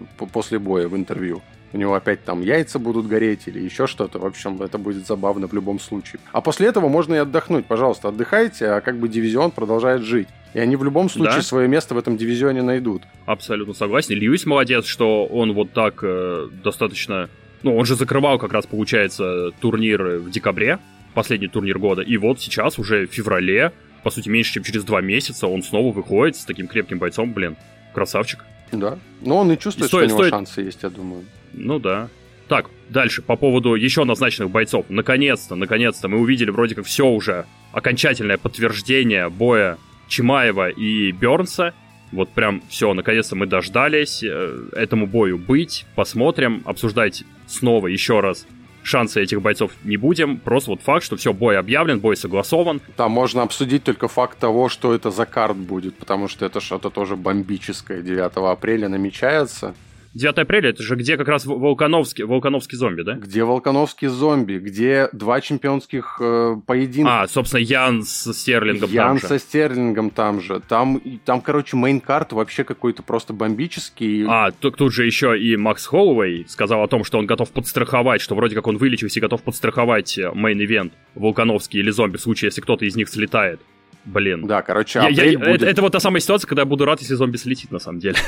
боя в интервью. У него опять там яйца будут гореть или еще что-то. В общем, это будет забавно в любом случае. А после этого можно и отдохнуть. Пожалуйста, отдыхайте, а дивизион продолжает жить. И они в любом случае свое место в этом дивизионе найдут. Абсолютно согласен. Льюис молодец, что он вот так достаточно... он же закрывал как раз, получается, турнир в декабре, последний турнир года. И вот сейчас уже в феврале, по сути, меньше, чем через 2 месяца, он снова выходит с таким крепким бойцом. Блин, красавчик. Да. Но он и чувствует, что у него шансы есть, я думаю. Да. Так, дальше, по поводу еще назначенных бойцов. Наконец-то мы увидели вроде как все уже окончательное подтверждение боя Чимаева и Бернса. Вот прям все, наконец-то мы дождались этому бою быть. Посмотрим, обсуждать снова еще раз шансы этих бойцов не будем. Просто вот факт, что все, бой объявлен, бой согласован. Там можно обсудить только факт того, что это за карт будет, потому что это что-то тоже бомбическое. 9 апреля намечается. 9 апреля, это же где как раз Волконовский зомби, да? Где Волконовский зомби, где 2 чемпионских поединка. Собственно, Ян со Стерлингом там же. Ян со Стерлингом там же. Там, короче, мейн-карт вообще какой-то просто бомбический. Тут же еще и Макс Холлоуэй сказал о том, что он готов подстраховать, что вроде как он вылечился и готов подстраховать мейн-ивент Волконовский или зомби в случае, если кто-то из них слетает. Блин. Да, короче, будет... Это вот та самая ситуация, когда я буду рад, если зомби слетит, на самом деле.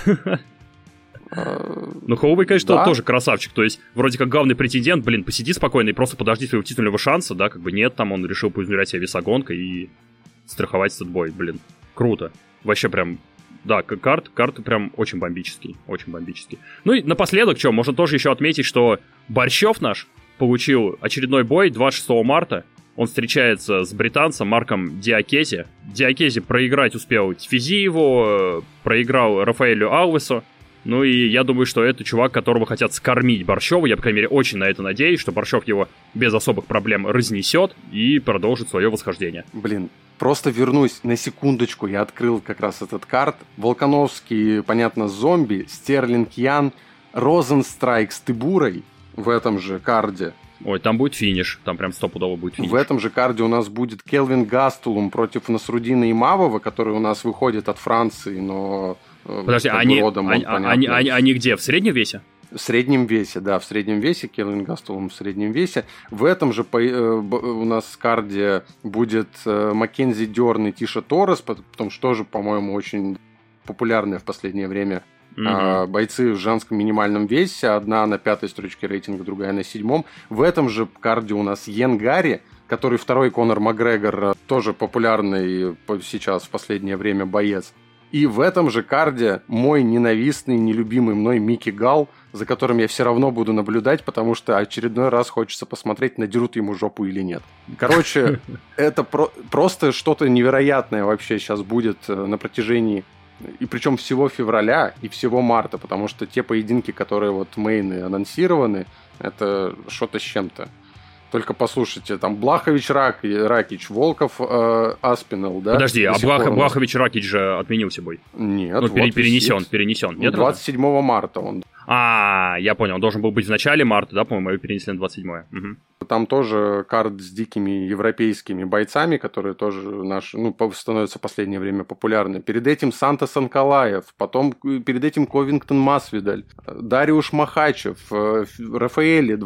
Холлоуэй, конечно, тоже красавчик. То есть, вроде как главный претендент, посиди спокойно и просто подожди своего титульного шанса, да, нет, там он решил поизмерять себя весогонкой и страховать этот бой, круто. Вообще прям, да, карты прям очень бомбические, очень бомбические. И напоследок, можно тоже еще отметить, что Борщев наш получил очередной бой 26 марта. Он встречается с британцем Марком Диакези. Диакези проиграть успел Тифизиеву, проиграл Рафаэлю Алвесу. И я думаю, что это чувак, которого хотят скормить Борщеву. Я, по крайней мере, очень на это надеюсь, что Борщев его без особых проблем разнесет и продолжит свое восхождение. Просто вернусь на секундочку. Я открыл как раз этот карт. Волконовский, понятно, зомби, Стерлинг Ян, Розенстрайк с Тыбурой в этом же карде. Ой, там будет финиш, там прям стопудово будет финиш. В этом же карде у нас будет Келвин Гастулум против Насруддина Имавова, который у нас выходит от Франции, но... Подожди, они где, в среднем весе? В среднем весе, да, в среднем весе, Келвин Гастулум в среднем весе. В этом же у нас в карде будет Маккензи Дёрн и Тиша Торрес, потому что тоже, по-моему, очень популярная в последнее время бойцы в женском минимальном весе. Одна на 5-й строчке рейтинга, другая на 7-м. В этом же карде у нас Йен Гарри, который второй Конор Макгрегор, тоже популярный сейчас в последнее время боец. И в этом же карде мой ненавистный, нелюбимый мной Микки Галл, за которым я все равно буду наблюдать, потому что очередной раз хочется посмотреть, надерут ему жопу или нет. Короче, это просто что-то невероятное вообще сейчас будет на протяжении, и причем всего февраля и всего марта, потому что те поединки, которые вот мейны анонсированы, это что-то с чем-то. Только послушайте, там Блахович, Ракич, Волков, Аспинал, да? Подожди, а Блахович Ракич же отменился бой? Нет. Ну, перенесен. Нет, 27 марта он. Я понял, он должен был быть в начале марта, да, по-моему, и перенесли на 27-е. Угу. Там тоже карт с дикими европейскими бойцами, которые тоже становятся в последнее время популярны. Перед этим Сантос Анкалаев, потом перед этим Ковингтон Масвидаль, Дариуш Махачев, Рафаэли,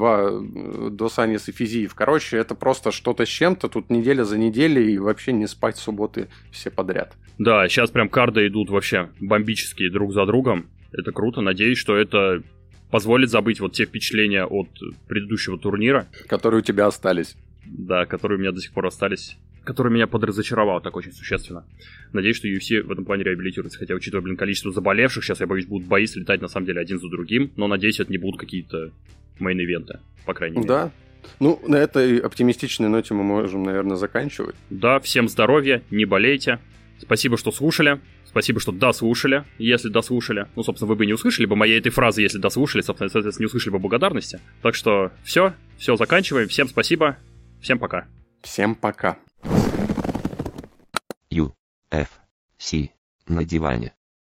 Дос Аньес и Физиев. Короче, это просто что-то с чем-то, тут неделя за неделей, и вообще не спать в субботы все подряд. Да, сейчас прям карды идут вообще бомбические друг за другом. Это круто, надеюсь, что это позволит забыть вот те впечатления от предыдущего турнира. Которые у тебя остались. Да, которые у меня до сих пор остались. Который меня подразочаровал так очень существенно. Надеюсь, что UFC в этом плане реабилитируется. Хотя, учитывая, количество заболевших, сейчас, я боюсь, будут бои слетать на самом деле один за другим. Но, надеюсь, это не будут какие-то мейн-ивенты, по крайней мере. Да. Ну, на этой оптимистичной ноте мы можем, наверное, заканчивать. Да, всем здоровья, не болейте. Спасибо, что слушали. Спасибо, что дослушали, если дослушали. Ну, собственно, вы бы не услышали бы моей этой фразы, если дослушали, собственно, соответственно, не услышали бы благодарности. Так что все заканчиваем. Всем спасибо, всем пока. Всем пока. UFC на диване.